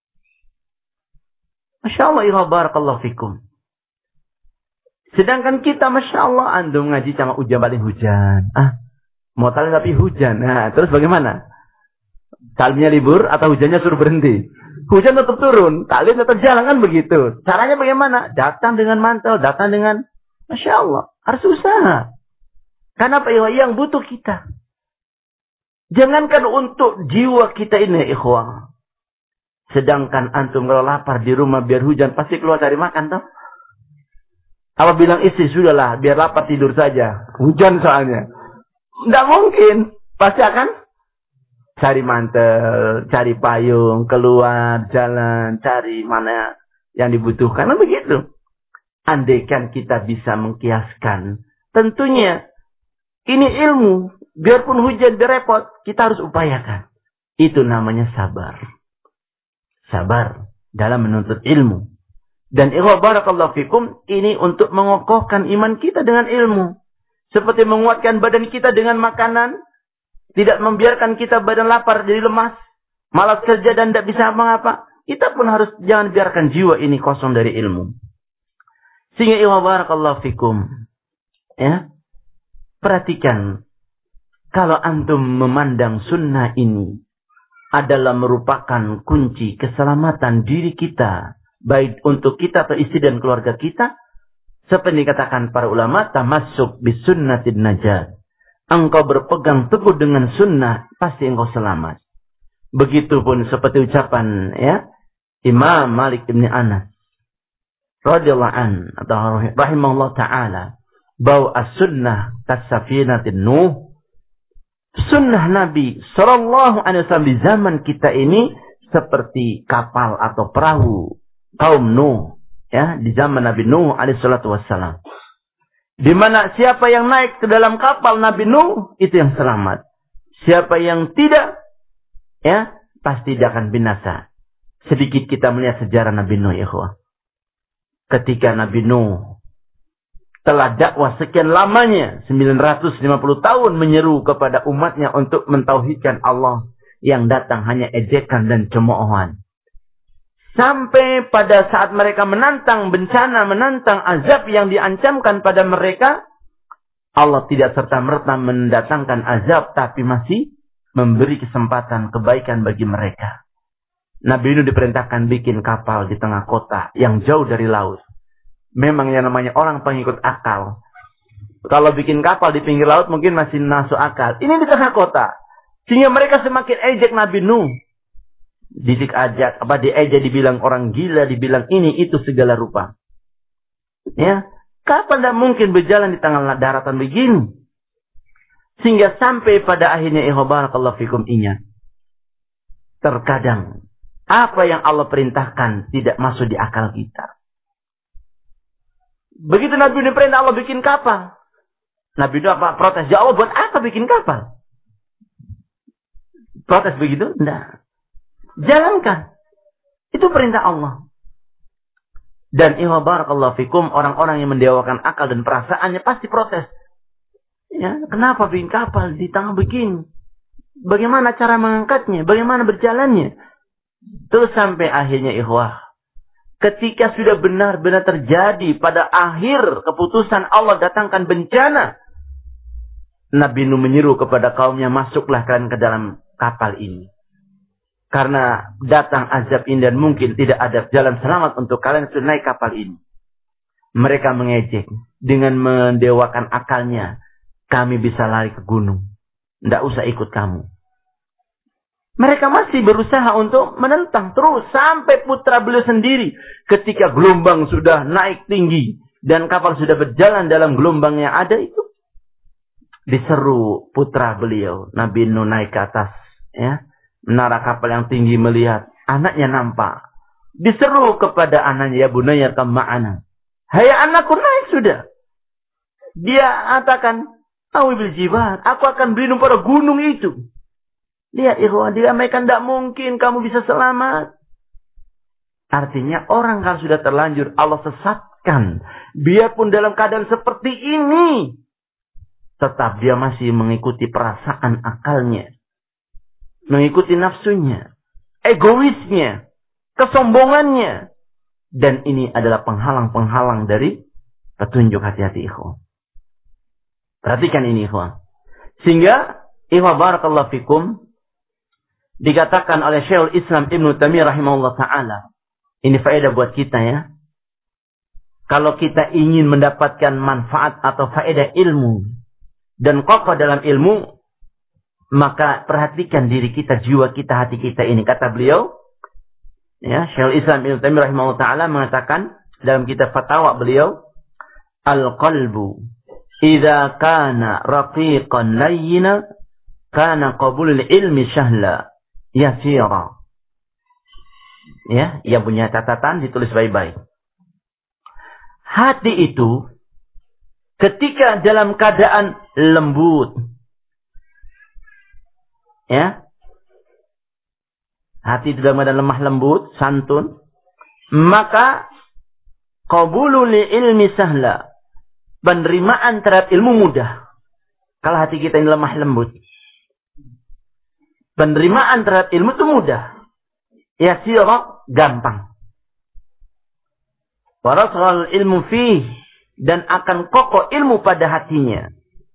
Masya Allah, ya barakallahu fikum. Sedangkan kita, Masya Allah, antum ngaji sama hujan paling hujan. Ah, mau talim tapi hujan. Nah, terus bagaimana? Talimnya libur atau hujannya suruh berhenti? Hujan tetap turun, talim tetap jalan, kan begitu. Caranya bagaimana? Datang dengan mantel, datang dengan, Masya Allah, harus usaha. Karena apa? Yang butuh kita. Jangankan untuk jiwa kita ini, ikhwah. Sedangkan antum kalau lapar di rumah biar hujan, pasti keluar cari makan, toh? Apa bilang istri, sudahlah, biar lapar tidur saja. Hujan soalnya. Tidak mungkin. Pasti akan cari mantel, cari payung, keluar, jalan, cari mana yang dibutuhkan. Nah, begitu. Andaikan kita bisa mengkiaskan. Tentunya, ini ilmu. Biarpun hujan berepot, kita harus upayakan. Itu namanya sabar. Sabar dalam menuntut ilmu. Dan ikhwah barakallahu fikum, ini untuk mengokohkan iman kita dengan ilmu. Seperti menguatkan badan kita dengan makanan. Tidak membiarkan kita badan lapar jadi lemas. Malas kerja dan tidak bisa apa-apa. Kita pun harus jangan biarkan jiwa ini kosong dari ilmu. Sehingga ikhwah barakallahu fikum. Ya. Perhatikan. Kalau antum memandang sunnah ini adalah merupakan kunci keselamatan diri kita. Baik untuk kita atau istri dan keluarga kita. Seperti dikatakan para ulama. Tamassuk bis sunnatin najat. Engkau berpegang teguh dengan sunnah. Pasti engkau selamat. Begitupun seperti ucapan ya Imam Malik bin Anas. Radhiyallahu an. Atau rahimahullah ta'ala. Bahwa as-sunnah kasafinatin Nuh. Sunnah Nabi Sallallahu Alaihi Wasallam di zaman kita ini. Seperti kapal atau perahu. Kaum Nuh. Ya, di zaman Nabi Nuh alaihi salatu wassalam. Di mana siapa yang naik ke dalam kapal Nabi Nuh, itu yang selamat. Siapa yang tidak, ya, pasti dia akan binasa. Sedikit kita melihat sejarah Nabi Nuh, ya ikhwah. Ketika Nabi Nuh telah dakwah sekian lamanya, sembilan ratus lima puluh tahun menyeru kepada umatnya untuk mentauhidkan Allah, yang datang hanya ejekan dan cemoohan. Sampai pada saat mereka menantang bencana, menantang azab yang diancamkan pada mereka, Allah tidak serta-merta mendatangkan azab, tapi masih memberi kesempatan kebaikan bagi mereka. Nabi Nuh diperintahkan bikin kapal di tengah kota yang jauh dari laut. Memang yang namanya orang pengikut akal. Kalau bikin kapal di pinggir laut mungkin masih masuk akal. Ini di tengah kota. Sehingga mereka semakin ejek Nabi Nuh. Didik ajak, apa diejek, dibilang orang gila, dibilang ini itu segala rupa. Ya, kapan tidak mungkin berjalan di tengah daratan begini? Sehingga sampai pada akhirnya ihbarakallahu fikum ingat. Terkadang apa yang Allah perintahkan tidak masuk di akal kita. Begitu Nabi Nuh perintah Allah bikin kapal. Nabi Nuh apa protes? Ya Allah, buat apa bikin kapal? Protes begitu? Tidak. Jalankan. Itu perintah Allah. Dan ihwa barakallahu fikum, orang-orang yang mendewakan akal dan perasaannya pasti protes. Ya, kenapa bikin kapal di tengah begini? Bagaimana cara mengangkatnya? Bagaimana berjalannya? Terus sampai akhirnya ihwah, ketika sudah benar-benar terjadi pada akhir keputusan Allah datangkan bencana, Nabi Nuh menyeru kepada kaumnya, masuklah kalian ke dalam kapal ini. Karena datang azab ini dan mungkin tidak ada jalan selamat untuk kalian untuk naik kapal ini. Mereka mengejek dengan mendewakan akalnya. Kami bisa lari ke gunung. Tidak usah ikut kamu. Mereka masih berusaha untuk menentang terus sampai putra beliau sendiri. Ketika gelombang sudah naik tinggi dan kapal sudah berjalan dalam gelombang yang ada itu, diseru putra beliau. Nabi Nuh naik ke atas, ya, menara kapal yang tinggi melihat anaknya nampak. Diseru kepada anaknya, ya bunayya kam ma'ana. Hai anakku, naik sudah. Dia katakan, awi bil jibal, aku akan berlindung pada gunung itu. Lihat ikhwan, dia mereka tidak mungkin kamu bisa selamat. Artinya orang kalau sudah terlanjur Allah sesatkan, biarpun dalam keadaan seperti ini, tetap dia masih mengikuti perasaan akalnya, mengikuti nafsunya, egoisnya, kesombongannya. Dan ini adalah penghalang-penghalang dari petunjuk. Hati-hati ikhwan. Perhatikan ini ikhwan. Sehingga ikhwan barakallahu fikum, dikatakan oleh Syekhul Islam Ibnu Taimiyah rahimahullah ta'ala. Ini faedah buat kita ya. Kalau kita ingin mendapatkan manfaat atau faedah ilmu dan kokoh dalam ilmu, maka perhatikan diri kita, jiwa kita, hati kita ini. Kata beliau, ya, Syekhul Islam Ibnu Taimiyah rahimahullah ta'ala mengatakan dalam kitab fatwa beliau, al-qalbu idza kana raqiqan layyina kana qabulul ilmi sahla yasira. Ya, yang punya catatan ditulis baik-baik. Hati itu ketika dalam keadaan lembut, ya, hati dalam keadaan lemah lembut, santun, maka qabulul ilmi sahla, penerimaan terhadap ilmu mudah. Kalau hati kita ini lemah lembut, penerimaan terhadap ilmu itu mudah. Ya sirah, gampang. Warasal ilmu fih, dan akan kokoh ilmu pada hatinya.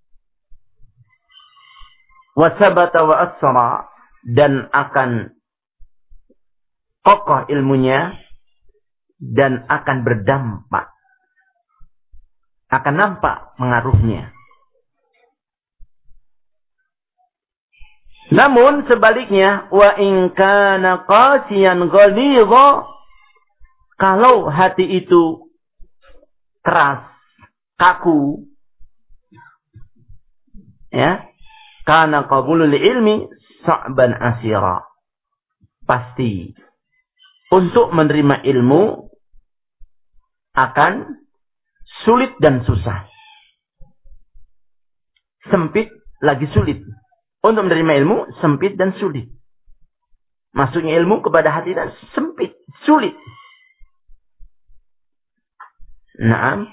Wasabata wa asra, dan akan kokoh ilmunya dan akan berdampak. Akan nampak pengaruhnya. Namun sebaliknya, wa in kana qasiyan ghalidha, kalau hati itu keras, kaku, ya, kana qabulul ilmi sa'ban asira, pasti untuk menerima ilmu akan sulit dan susah. Sempit lagi sulit. Untuk menerima ilmu, sempit dan sulit. Masuknya ilmu kepada hati dan sempit, sulit. Naam.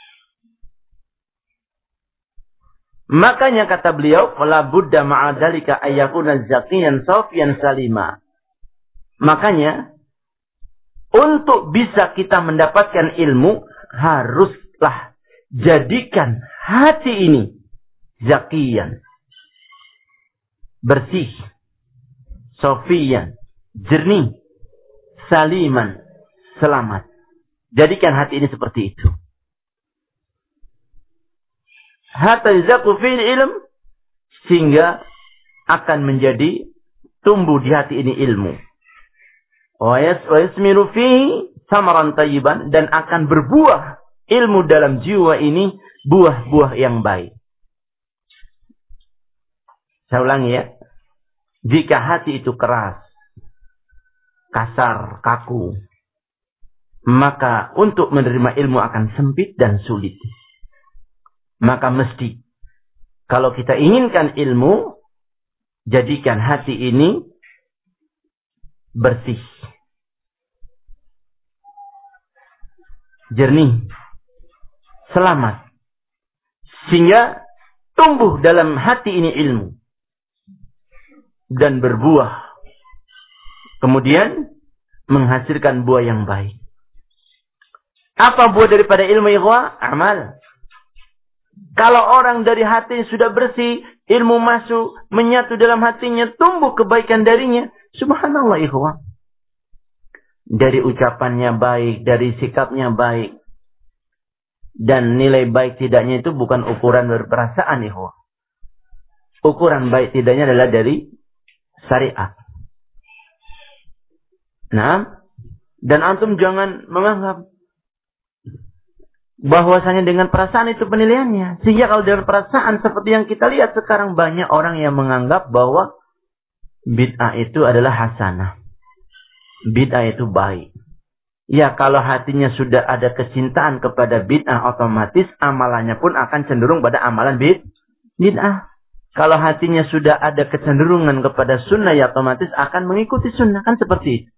Makanya kata beliau, "Fala budda ma'a dzalika ayyakuna zakiyan safiyan salima." Makanya, untuk bisa kita mendapatkan ilmu, haruslah jadikan hati ini zakiyan, bersih, sofian, jernih, saliman, selamat. Jadikan hati ini seperti itu. Hatta yazaku fil ilm, sehingga akan menjadi tumbuh di hati ini ilmu. Wa yasmiru fihi samaran tayyiban, dan akan berbuah ilmu dalam jiwa ini buah-buah yang baik. Saya ulangi ya. Jika hati itu keras, kasar, kaku, maka untuk menerima ilmu akan sempit dan sulit. Maka mesti, kalau kita inginkan ilmu, jadikan hati ini bersih, jernih, selamat, sehingga tumbuh dalam hati ini ilmu dan berbuah, kemudian menghasilkan buah yang baik. Apa buah daripada ilmu ikhwah? Amal. Kalau orang dari hati sudah bersih, ilmu masuk, menyatu dalam hatinya, tumbuh kebaikan darinya. Subhanallah ikhwah. Dari ucapannya baik, dari sikapnya baik. Dan nilai baik tidaknya itu bukan ukuran berperasaan ikhwah. Ukuran baik tidaknya adalah dari syariat. Nah, dan antum jangan menganggap bahwasanya dengan perasaan itu penilaiannya. Sehingga kalau dengan perasaan seperti yang kita lihat sekarang, banyak orang yang menganggap bahwa bid'ah itu adalah hasanah. Bid'ah itu baik. Ya, kalau hatinya sudah ada kecintaan kepada bid'ah, otomatis amalannya pun akan cenderung pada amalan bid bid'ah. Kalau hatinya sudah ada kecenderungan kepada sunnah, ya otomatis akan mengikuti sunnah. Kan seperti itu.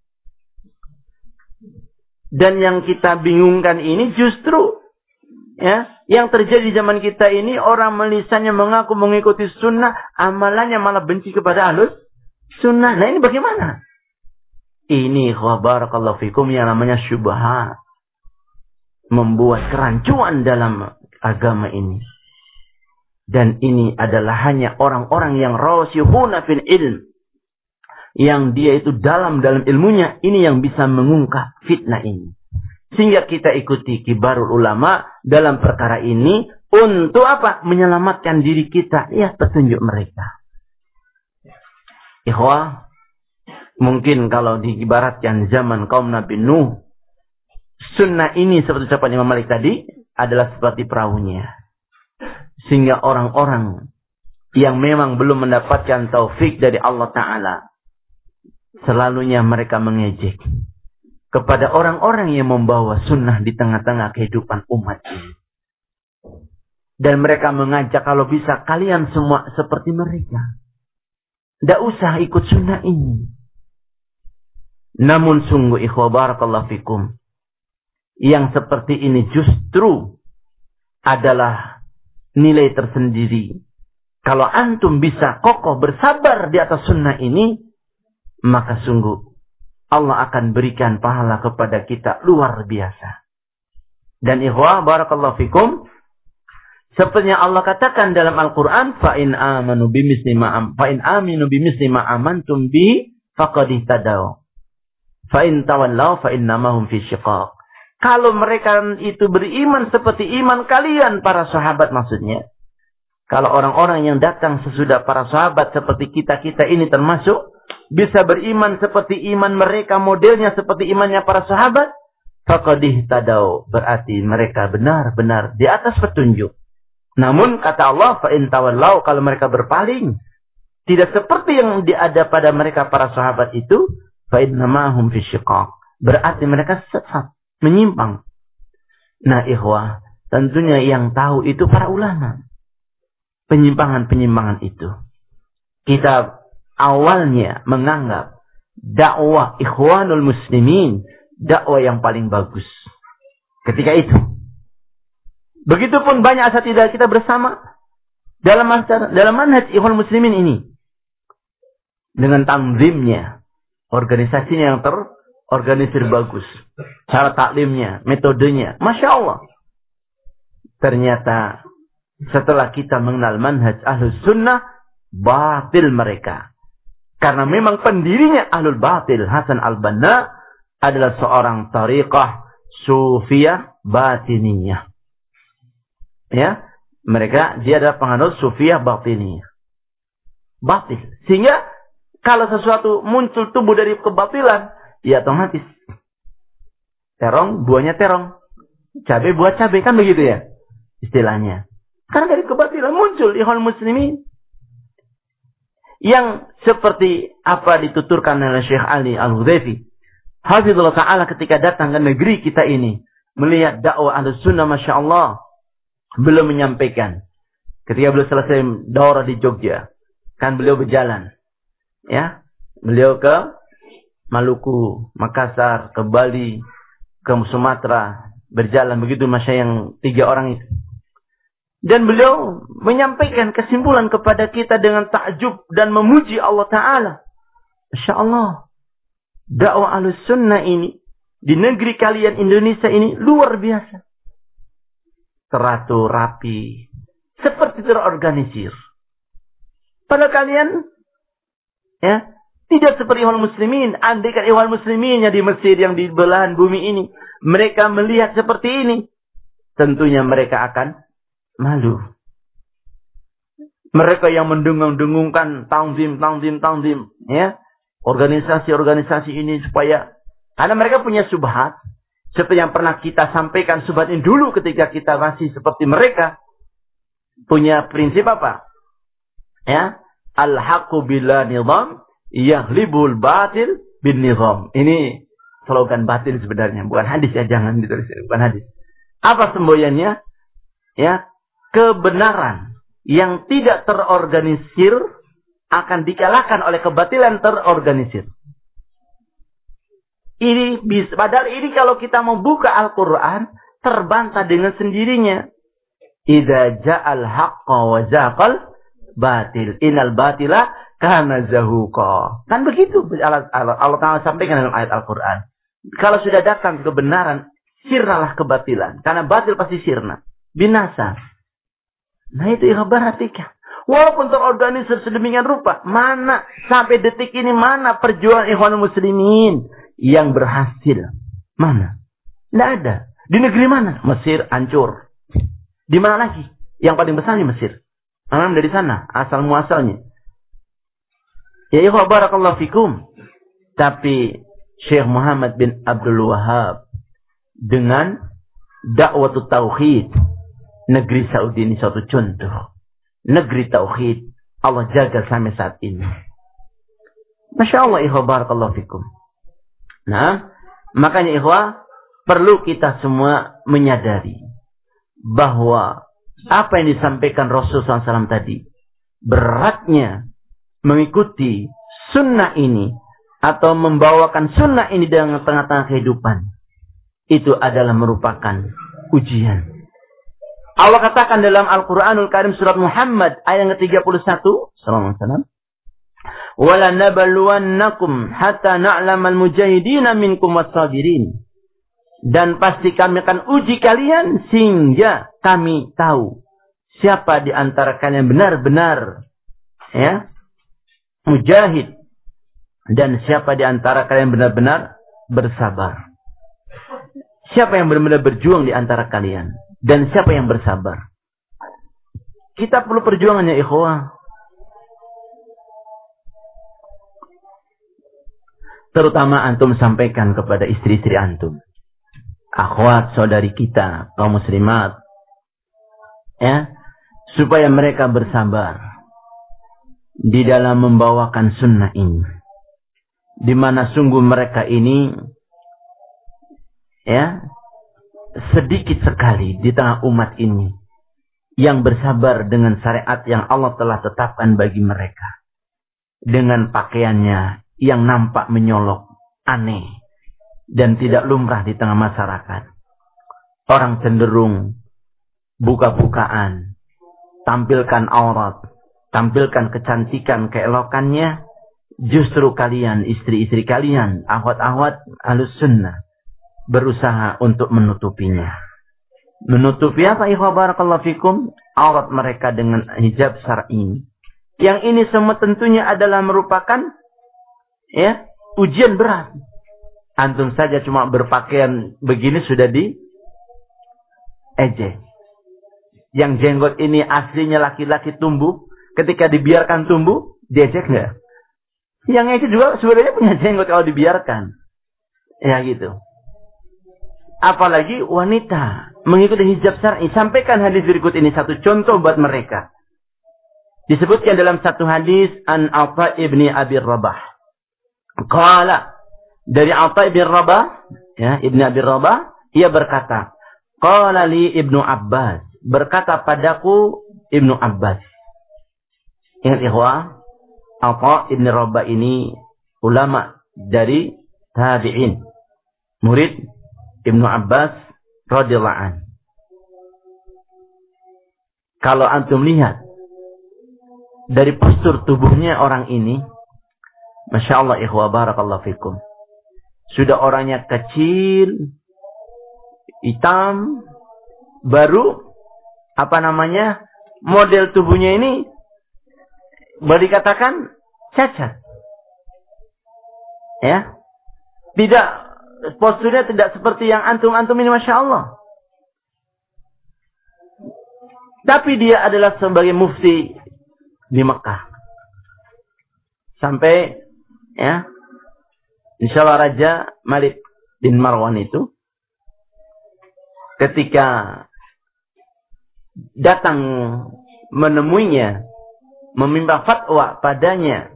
Dan yang kita bingungkan ini justru ya, yang terjadi di zaman kita ini, orang melisannya mengaku mengikuti sunnah, amalannya malah benci kepada ahlus sunnah. Nah ini bagaimana? Ini barakallahu fikum yang namanya syubhat. Membuat kerancuan dalam agama ini. Dan ini adalah hanya orang-orang yang rasikhuna fil ilm. Yang dia itu dalam-dalam ilmunya, ini yang bisa mengungkap fitnah ini. Sehingga kita ikuti kibarul ulama dalam perkara ini untuk apa? Menyelamatkan diri kita. Ya, petunjuk mereka. Ikhwah, mungkin kalau diibaratkan zaman kaum Nabi Nuh, sunnah ini seperti ucapan Imam Malik tadi adalah seperti perahunya. Sehingga orang-orang yang memang belum mendapatkan taufik dari Allah Ta'ala, selalunya mereka mengejek kepada orang-orang yang membawa sunnah di tengah-tengah kehidupan umat ini. Dan mereka mengajak kalau bisa kalian semua seperti mereka. Tidak usah ikut sunnah ini. Namun sungguh ikhwah barakallahu fikum, yang seperti ini justru adalah nilai tersendiri. Kalau antum bisa kokoh bersabar di atas sunnah ini, maka sungguh Allah akan berikan pahala kepada kita luar biasa. Dan ikhwah barakallahu fikum, seperti yang Allah katakan dalam Al-Quran, fa in amanu bimisli ma fa in aminu bimisli ma amantum bi faqad ihtadaw. Fa in tawallaw fa innamahum fi syiqaq. Kalau mereka itu beriman seperti iman kalian para sahabat maksudnya. Kalau orang-orang yang datang sesudah para sahabat seperti kita-kita ini termasuk bisa beriman seperti iman mereka, modelnya seperti imannya para sahabat, faqad ihtadaw, berarti mereka benar-benar di atas petunjuk. Namun kata Allah, fa in tawallaw, kalau mereka berpaling tidak seperti yang ada pada mereka para sahabat itu, fa innamahum fi syiqaq, berarti mereka sesat, menyimpang. Nah ikhwah, tentunya yang tahu itu para ulama. Penyimpangan-penyimpangan itu. Kita awalnya menganggap dakwah ikhwanul muslimin dakwah yang paling bagus. Ketika itu. Begitupun banyak asatidzah kita bersama dalam masyarakat, dalam manhaj ikhwanul muslimin ini. Dengan tanzimnya, organisasinya yang terorganisir bagus. Cara taklimnya, metodenya. Masya Allah. Ternyata setelah kita mengenal manhaj ahlus sunnah, batil mereka. Karena memang pendirinya ahlul batil, Hasan al-Banna, adalah seorang tariqah sufiyah batiniyah. Ya, mereka, dia adalah penganut sufiyah batiniyah. Batil. Sehingga, kalau sesuatu muncul tumbuh dari kebatilan, ya otomatis. Terong, buahnya terong. Cabai, buah cabai. Kan begitu ya istilahnya. Karena dari kebatilan muncul ikhwan muslimin. Yang seperti apa dituturkan oleh Syekh Ali Al-Hudzaify hafizallahu ta'ala ketika datang ke negeri kita ini. Melihat dakwah Ahlus Sunnah, Masya Allah. Belum menyampaikan. Ketika beliau selesai daurah di Jogja. Kan beliau berjalan. Ya, beliau ke Maluku, Makassar, ke Bali, ke Sumatera. Berjalan begitu Masya yang tiga orang itu. Dan beliau menyampaikan kesimpulan kepada kita dengan takjub dan memuji Allah Ta'ala. Masya Allah. Dakwah Ahlus Sunnah ini di negeri kalian Indonesia ini luar biasa. Teratur, rapi. Seperti terorganisir. Pada kalian, ya, tidak seperti ikhwan muslimin. Andaikan ikhwan musliminnya di Mesir yang di belahan bumi ini, mereka melihat seperti ini, tentunya mereka akan malu. Mereka yang mendengung-dengungkan tanzim, tanzim, tanzim, ya, organisasi-organisasi ini supaya, karena mereka punya subhat, seperti yang pernah kita sampaikan subhat ini dulu ketika kita masih seperti mereka, punya prinsip apa? Ya, al-haqqu bila nizam, yahlibul batil bin nizam. Ini slogan batil sebenarnya, bukan hadis ya, jangan ditulis, bukan hadis. Apa semboyannya? Ya, kebenaran yang tidak terorganisir akan dikalahkan oleh kebatilan terorganisir. Ini bisa, padahal ini kalau kita mau buka Al-Quran, terbantah dengan sendirinya. Idza ja'al haqqa wa zaqal batil, innal batila kana zahuqa. Kan begitu Allah, Allah, Allah Ta'ala sampaikan dalam ayat Al-Quran. Kalau sudah datang kebenaran, sirnalah kebatilan. Karena batil pasti sirna, binasa. Nah itu yang perhatikan. Walaupun terorganisir sedemikian rupa, mana sampai detik ini mana perjuangan ikhwan muslimin yang berhasil? Mana? Tidak ada. Di negeri mana? Mesir hancur. Di mana lagi? Yang paling besar di Mesir. Anak dari sana, asal muasalnya. Ya ikhwan barakallahu fikum. Tapi Syekh Muhammad bin Abdul Wahab dengan dakwah tauhid, negeri Saudi ini suatu contoh. Negeri tauhid Allah jaga sampai saat ini. Masya Allah ikhwah barakallahu fikum. Nah, makanya ikhwah perlu kita semua menyadari bahwa apa yang disampaikan Rasulullah shallallahu alaihi wasallam tadi, beratnya mengikuti sunnah ini atau membawakan sunnah ini dalam tengah-tengah kehidupan, itu adalah merupakan ujian. Allah katakan dalam Al-Quranul Karim surat Muhammad ayat yang ke tiga puluh satu. Sallallahu alaihi wasallam. Wala nabluwannakum hatta na'lamal mujahidina minkum was-sabirin. Dan pasti kami akan uji kalian sehingga kami tahu siapa di antara kalian benar-benar ya mujahid dan siapa di antara kalian benar-benar bersabar. Siapa yang benar-benar berjuang di antara kalian? Dan siapa yang bersabar? Kita perlu perjuangannya ikhwah. Terutama antum sampaikan kepada istri-istri antum. Akhwat saudari kita, kaum muslimat. Ya, supaya mereka bersabar di dalam membawakan sunnah ini. Di mana sungguh mereka ini ya sedikit sekali di tengah umat ini yang bersabar dengan syariat yang Allah telah tetapkan bagi mereka. Dengan pakaiannya yang nampak menyolok, aneh, dan tidak lumrah di tengah masyarakat. Orang cenderung buka-bukaan, tampilkan aurat, tampilkan kecantikan, keelokannya. Justru kalian, istri-istri kalian, akhwat-akhwat ahlus sunnah, berusaha untuk menutupinya. Menutupi apa ikhwah barakallahu fikum? Aurat mereka dengan hijab syar'i. Yang ini semua tentunya adalah merupakan ya ujian berat. Antum saja cuma berpakaian begini sudah di ejek. Yang jenggot ini aslinya laki-laki tumbuh, ketika dibiarkan tumbuh, diejek enggak? Yang ejek juga sebenarnya punya jenggot kalau dibiarkan. Ya gitu. Apalagi wanita mengikuti hijab syar'i. Sampaikan hadis berikut ini satu contoh buat mereka. Disebutkan dalam satu hadis an Atha ibni Abi Rabah. Qala, dari Atha ibn Rabah, ya, ibni Abi Rabah, ia berkata, qala li Ibnu Abbas, berkata padaku Ibnu Abbas. Ingat ikhwah, Atha ibn Rabah ini ulama dari tabi'in, murid Ibnu Abbas radhiyallahu anhu. Kalau antum lihat dari postur tubuhnya orang ini, Masya Allah ikhwah barakallahu fikum, sudah orangnya kecil, hitam, baru apa namanya model tubuhnya ini boleh dikatakan cacat. Ya, tidak, posturnya tidak seperti yang antum-antum ini, masya Allah. Tapi dia adalah sebagai mufti di Mekah. Sampai, ya, insya Allah Raja Malik bin Marwan itu ketika datang menemuinya, meminta fatwa padanya,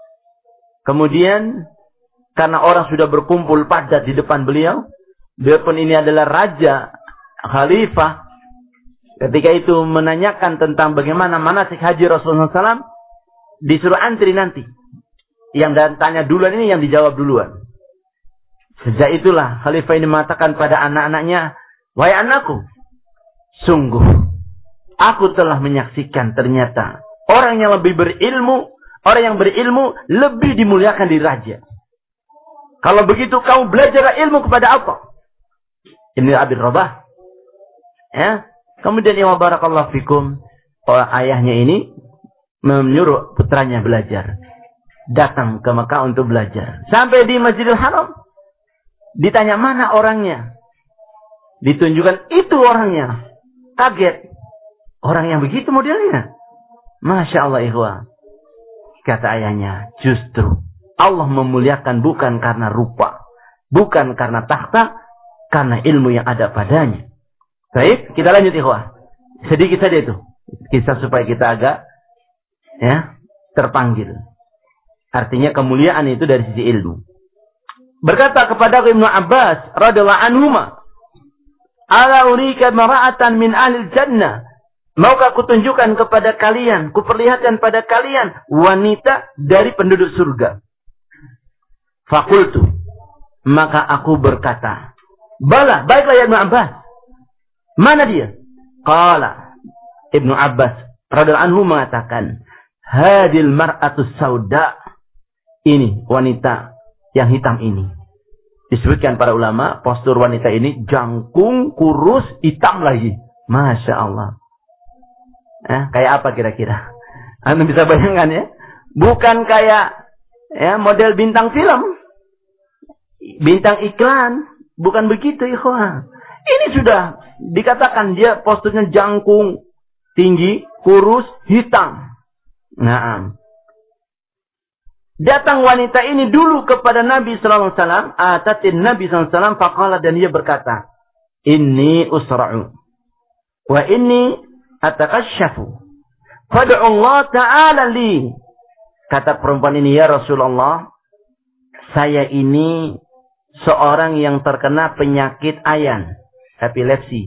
kemudian karena orang sudah berkumpul padat di depan beliau, biarpun ini adalah raja, khalifah, ketika itu menanyakan tentang bagaimana manasik haji Rasulullah shallallahu alaihi wasallam, disuruh antri nanti. Yang tanya duluan ini yang dijawab duluan. Sejak itulah khalifah ini mengatakan pada anak-anaknya, wahai anakku, sungguh aku telah menyaksikan ternyata orang yang lebih berilmu, orang yang berilmu lebih dimuliakan di raja. Kalau begitu kamu belajar ilmu kepada apa? Ini Abi Rabah. Ya. Kemudian ya barakallahu fikum, ayahnya ini menyuruh putranya belajar. Datang ke Mekah untuk belajar. Sampai di Masjidil Haram. Ditanya mana orangnya? Ditunjukkan itu orangnya. Kaget. Orang yang begitu modelnya. Masya Allah ikhwah. Kata ayahnya, justru Allah memuliakan bukan karena rupa, bukan karena takhta, karena ilmu yang ada padanya. Baik, kita lanjut ikhwah. Sedikit saja itu kisah supaya kita agak ya terpanggil. Artinya kemuliaan itu dari sisi ilmu. Berkata kepada Ibnu Abbas radhiyallahu anhuma, "Ala urika mar'atan min ahli jannah." Maukah kutunjukkan kepada kalian, kuperlihatkan pada kalian wanita dari penduduk surga. Fakultu, maka aku berkata, bala, baiklah ya Ibnu Abbas. Mana dia? Qala, Ibnu Abbas radhiyallahu anhu mengatakan, hadil mar'atus sauda. Ini wanita yang hitam ini. Disebutkan para ulama, postur wanita ini jangkung, kurus, hitam lagi. Masya Allah. Eh, kayak apa kira-kira? Anda bisa bayangkan ya? Bukan kayak ya model bintang film, bintang iklan, bukan begitu ikhwan. Ini sudah dikatakan dia posturnya jangkung, tinggi, kurus, hitam. Nah, datang wanita ini dulu kepada Nabi sallallahu alaihi wasallam, atatin Nabi sallallahu alaihi wasallam faqala, dan dia berkata, "Inni usra'u wa inni atakasyafu. Fad'u Allah ta'ala li." Kata perempuan ini, ya Rasulullah, saya ini seorang yang terkena penyakit ayan, epilepsi.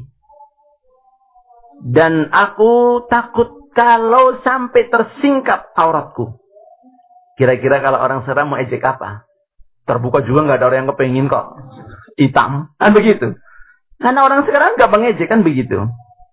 Dan aku takut kalau sampai tersingkap auratku. Kira-kira kalau orang sekarang mau ejek apa? Terbuka juga nggak ada orang yang kepengin kok. Hitam. Kan begitu. Karena orang sekarang nggak mengejek kan begitu.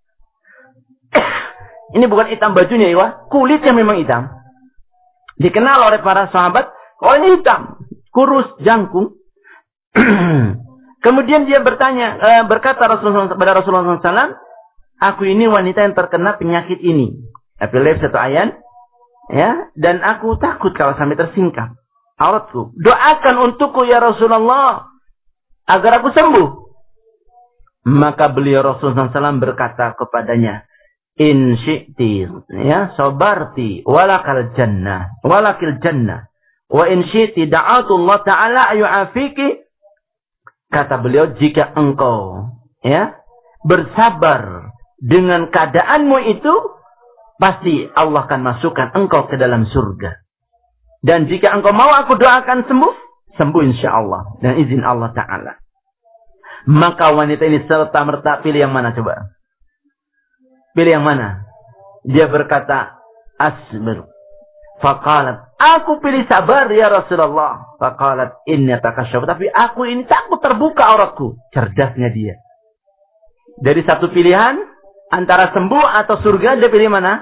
Ini bukan hitam bajunya ya, kulitnya memang hitam. Dikenal oleh para sahabat, oh ini hitam, kurus, jangkung. Kemudian dia bertanya, eh, berkata Rasulullah pada Rasulullah shallallahu alaihi wasallam, aku ini wanita yang terkena penyakit ini, epilepsi atau ayan, ya, dan aku takut kalau sampai tersingkap auratku. Doakan untukku ya Rasulullah agar aku sembuh. Maka beliau Rasulullah shallallahu alaihi wasallam berkata kepadanya, in syi'ti ya sabarti walakal jannah walakil jannah wa in syi'ti da'atu Allah ta'ala ayu'afiki. Kata beliau, jika engkau ya bersabar dengan keadaanmu itu, pasti Allah akan masukkan engkau ke dalam surga. Dan jika engkau mau aku doakan sembuh, sembuh insyaallah dan izin Allah Ta'ala. Maka wanita ini serta merta pilih yang mana coba? Pilih yang mana? Dia berkata, asbir. Faqalat, aku pilih sabar ya Rasulullah. Faqalat, inni atakasyaf. Tapi aku ini takut terbuka auratku. Cerdasnya dia. Dari satu pilihan, antara sembuh atau surga, dia pilih mana?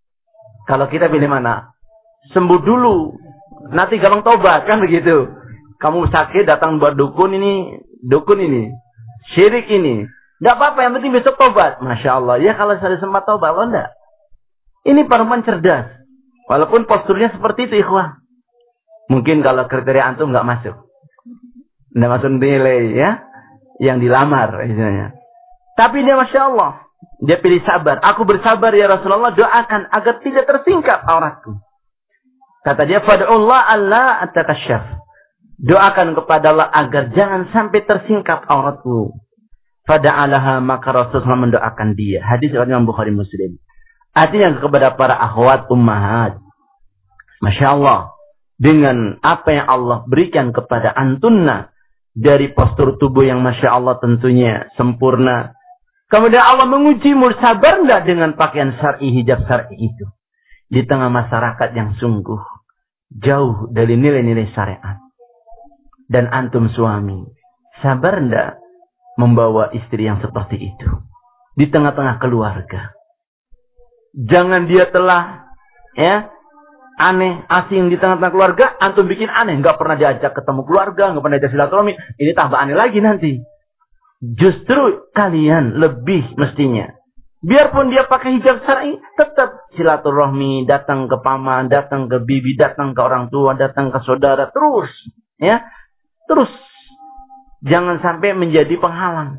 Kalau kita pilih mana? Sembuh dulu. Nanti gampang tobat, kan begitu. Kamu sakit datang buat dukun ini, dukun ini, syirik ini. Enggak apa-apa, yang penting besok tobat. Masya Allah. Ya kalau saya sempat tobat, kalau enggak. Ini perempuan cerdas. Walaupun posturnya seperti itu, ikhwah. Mungkin kalau kriteria antum enggak masuk. Enggak masuk nilai, ya. Yang dilamar, istilahnya. Tapi dia Masya Allah. Dia pilih sabar. Aku bersabar ya Rasulullah, doakan agar tidak tersingkap auratku. Kata dia, fad'ullah alla atakasyaf. Doakan kepada Allah agar jangan sampai tersingkap auratku. Fada'alaha, maka Rasulullah mendoakan dia. Hadis riwayat Imam Bukhari Muslim. Artinya kepada para akhwat ummahat. Masya Allah. Dengan apa yang Allah berikan kepada antunna. Dari postur tubuh yang Masya Allah tentunya sempurna. Kemudian Allah mengujimu, sabar enggak dengan pakaian syar'i, hijab syar'i itu. Di tengah masyarakat yang sungguh jauh dari nilai-nilai syariat. Dan antum suami, sabar enggak membawa istri yang seperti itu di tengah-tengah keluarga? Jangan dia telah ya aneh asing di tengah-tengah keluarga, antum bikin aneh, nggak pernah diajak ketemu keluarga, nggak pernah diajak silaturahmi, ini tambah aneh lagi nanti. Justru kalian lebih mestinya, biarpun dia pakai hijab syar'i, tetap silaturahmi, datang ke paman, datang ke bibi, datang ke orang tua, datang ke saudara, terus ya terus. Jangan sampai menjadi penghalang.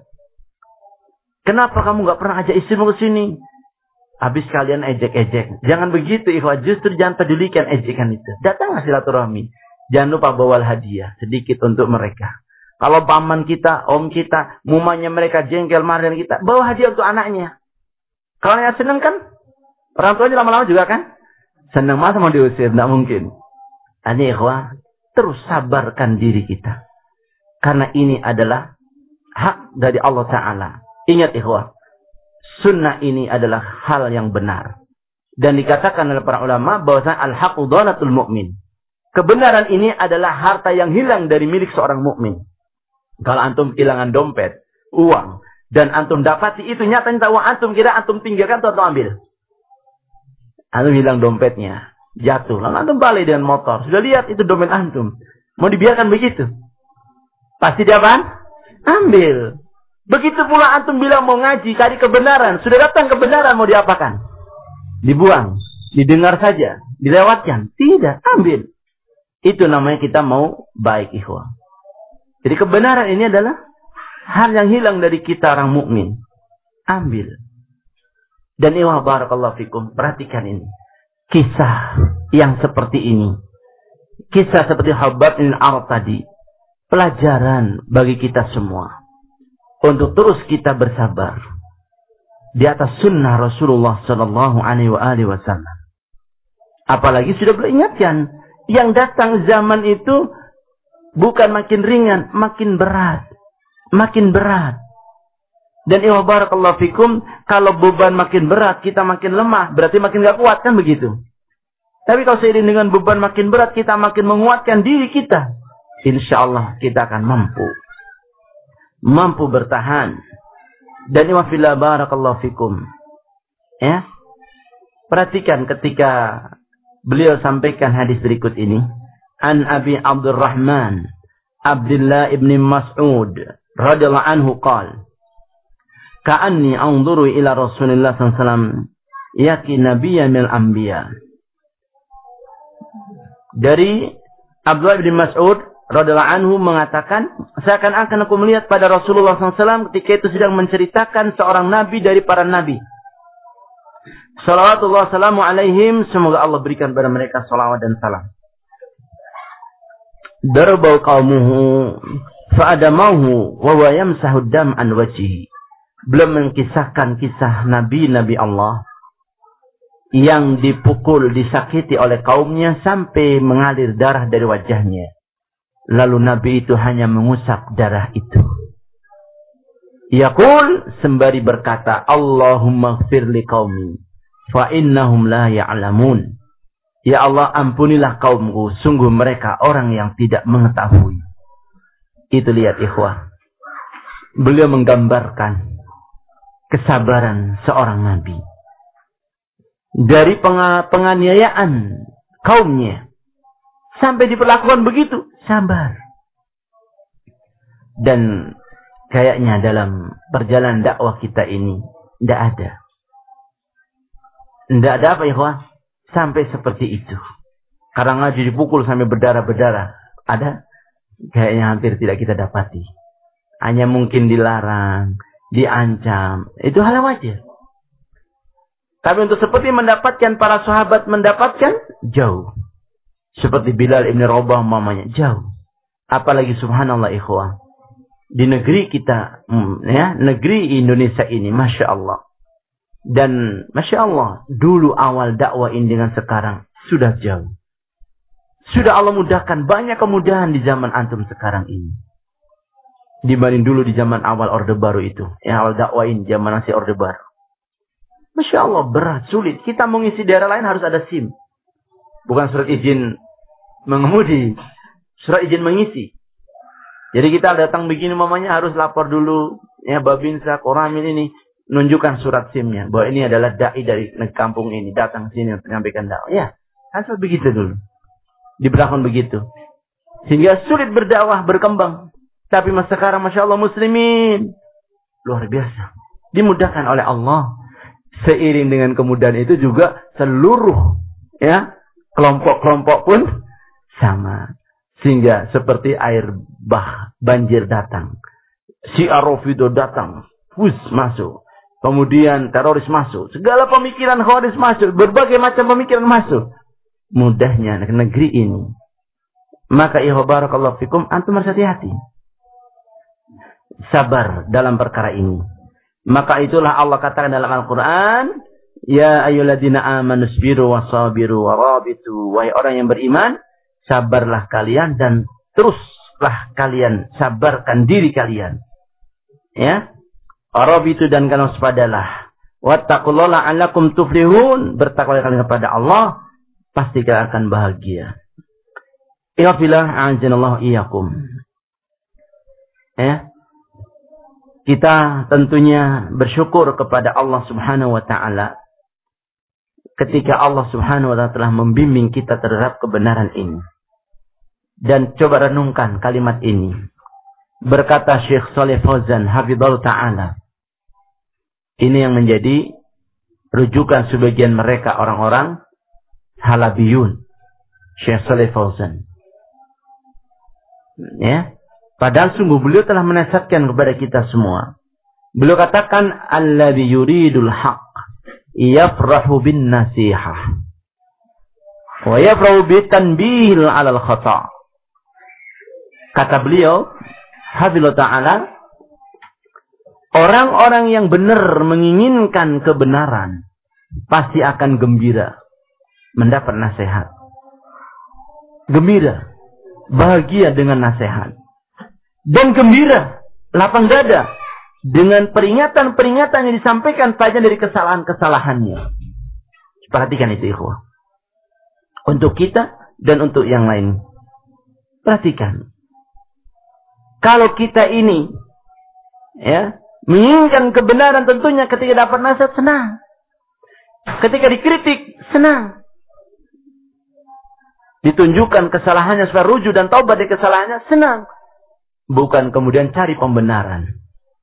Kenapa kamu nggak pernah ajak istrimu ke sini? Habis kalian ejek-ejek. Jangan begitu, ikhwah. Justru jangan pedulikan ejekan itu. Datanglah silaturahmi. Jangan lupa bawa hadiah sedikit untuk mereka. Kalau paman kita, om kita, mumanya mereka jengkel marah dengan kita, bawa hadiah untuk anaknya. Kalau yang senang kan, orang tuanya lama-lama juga kan senang, masa mau diusir? Tidak mungkin. Ini ikhwah, terus sabarkan diri kita. Karena ini adalah hak dari Allah Ta'ala. Ingat ikhwah. Sunnah ini adalah hal yang benar. Dan dikatakan oleh para ulama bahwasanya al-haqqu dhalatul mu'min. Kebenaran ini adalah harta yang hilang dari milik seorang mukmin. Kalau antum kehilangan dompet, uang. Dan antum dapati itu nyata nyata uang antum, kira antum tinggalkan atau ambil. Antum hilang dompetnya. Jatuh. Lalu antum balik dengan motor. Sudah lihat itu dompet antum. Mau dibiarkan begitu? Pasti dia apa? Ambil. Begitu pula antum bilang mau ngaji, cari kebenaran. Sudah datang kebenaran, mau diapakan? Dibuang. Didengar saja. Dilewatkan. Tidak. Ambil. Itu namanya kita mau baik, ikhwah. Jadi kebenaran ini adalah hal yang hilang dari kita orang mukmin. Ambil. Dan ikhwah barakallahu fikum. Perhatikan ini. Kisah yang seperti ini. Kisah seperti Habab bin Arad tadi. Pelajaran bagi kita semua. Untuk terus kita bersabar. Di atas sunnah Rasulullah sallallahu alaihi wasallam. Apalagi sudah beringatkan. Yang datang zaman itu. Bukan makin ringan. Makin berat. Makin berat. Dan iwa barakallahu fikum. Kalau beban makin berat. Kita makin lemah. Berarti makin gak kuat. Kan begitu. Tapi kalau seiring dengan beban makin berat. Kita makin menguatkan diri kita. Insya Allah kita akan mampu. Mampu bertahan. Dan iwa fillah barakallahu fikum. Ya. Perhatikan ketika beliau sampaikan hadis berikut ini. An Abi Abdurrahman Abdullah ibn Mas'ud radhiyallahu anhu qala ka'anni anzuru ila Rasulillah sallallahu alaihi wasallam yaki nabiyyan minal anbiya. Dari Abdullah bin Mas'ud radhiyallahu anhu mengatakan, seakan-akan aku melihat pada Rasulullah sallallahu alaihi wasallam ketika itu sedang menceritakan seorang nabi dari para nabi. Salawatullah salamu alaihim, semoga Allah berikan kepada mereka salawat dan salam. Darbau qaumuhu fa'adamahu wa huwa yamsahu dam an wajhihi. Belum mengkisahkan kisah nabi-nabi Allah yang dipukul, disakiti oleh kaumnya sampai mengalir darah dari wajahnya. Lalu Nabi itu hanya mengusap darah itu. Yaqul, sembari berkata, Allahumma ighfir li qaumi fa innahum la ya'lamun. Ya Allah, ampunilah kaumku, sungguh mereka orang yang tidak mengetahui. Itu lihat ikhwah. Beliau menggambarkan kesabaran seorang nabi. Dari penganiayaan kaumnya sampai diperlakukan begitu, sabar. Dan kayaknya dalam perjalanan dakwah kita ini tidak ada. Tidak ada apa ya, kawan? Sampai seperti itu. Karena ngaji dipukul sampai berdarah-berdarah. Ada? Kayaknya hampir tidak kita dapati. Hanya mungkin dilarang, diancam. Itu hal yang wajar. Tapi untuk seperti mendapatkan para sahabat mendapatkan, jauh. Seperti Bilal ibn Rabah mamanya, jauh. Apalagi subhanallah ikhwah. Di negeri kita, ya, negeri Indonesia ini, Masya Allah. Dan Masya Allah, dulu awal dakwah ini dengan sekarang, sudah jauh. Sudah Allah mudahkan banyak kemudahan di zaman antum sekarang ini. Dibanding dulu di zaman awal Orde Baru itu. Ya, awal dakwah ini, zaman masih Orde Baru. Masya Allah, berat, sulit. Kita mengisi daerah lain harus ada SIM. Bukan surat izin mengemudi. Surat izin mengisi. Jadi kita datang begini mamanya harus lapor dulu. Ya, Babinsa, Koramil ini. Nunjukkan surat SIM-nya. Bahwa ini adalah da'i dari kampung ini. Datang sini untuk menyampaikan dakwah. Ya, asal begitu dulu. Di belakang begitu. Sehingga sulit berdakwah, berkembang. Tapi masa sekarang Masya Allah muslimin. Luar biasa. Dimudahkan oleh Allah. Seiring dengan kemudahan itu juga seluruh ya kelompok-kelompok pun sama. Sehingga seperti air bah, banjir datang. Si Arafido datang. Wus masuk. Kemudian teroris masuk. Segala pemikiran khawarij masuk. Berbagai macam pemikiran masuk. Mudahnya negeri ini. Maka ya barakallahu fikum, antum harus hati-hati. Sabar dalam perkara ini. Maka itulah Allah katakan dalam Al-Quran. Ya ayyuhalladzina amanu sabiru wasabiru warabitu. Wahai orang yang beriman, sabarlah kalian dan teruslah kalian sabarkan diri kalian. Ya. Warabitu dan kalian waspadalah. Wattaqullaha la'allakum tuflihun. Bertakwalah kalian kepada Allah, pasti kalian akan bahagia. Ighfirullah a'azanallahu iyyakum. Ya. Kita tentunya bersyukur kepada Allah Subhanahu wa taala ketika Allah Subhanahu wa taala telah membimbing kita terhadap kebenaran ini. Dan coba renungkan kalimat ini. Berkata Syekh Shalih Fauzan hafizallahu taala. Ini yang menjadi rujukan sebagian mereka orang-orang Halabiyun. Syekh Shalih Fauzan. Ya. Padahal sungguh beliau telah menasihatkan kepada kita semua. Beliau katakan, alladzi yuridul haqq yafrahu bin nasihah wa yafrahu bi tanbihil 'alal khata'. Kata beliau, hafizallahu ta'ala, orang-orang yang benar menginginkan kebenaran pasti akan gembira mendapat nasihat. Gembira, bahagia dengan nasihat. Dan gembira, lapang dada dengan peringatan-peringatan yang disampaikan saja dari kesalahan-kesalahannya. Perhatikan itu, ikhwah. Untuk kita dan untuk yang lain. Perhatikan. Kalau kita ini ya, menginginkan kebenaran, tentunya ketika dapat nasihat senang. Ketika dikritik senang. Ditunjukkan kesalahannya supaya rujuk dan taubat dari kesalahannya senang. Bukan kemudian cari pembenaran.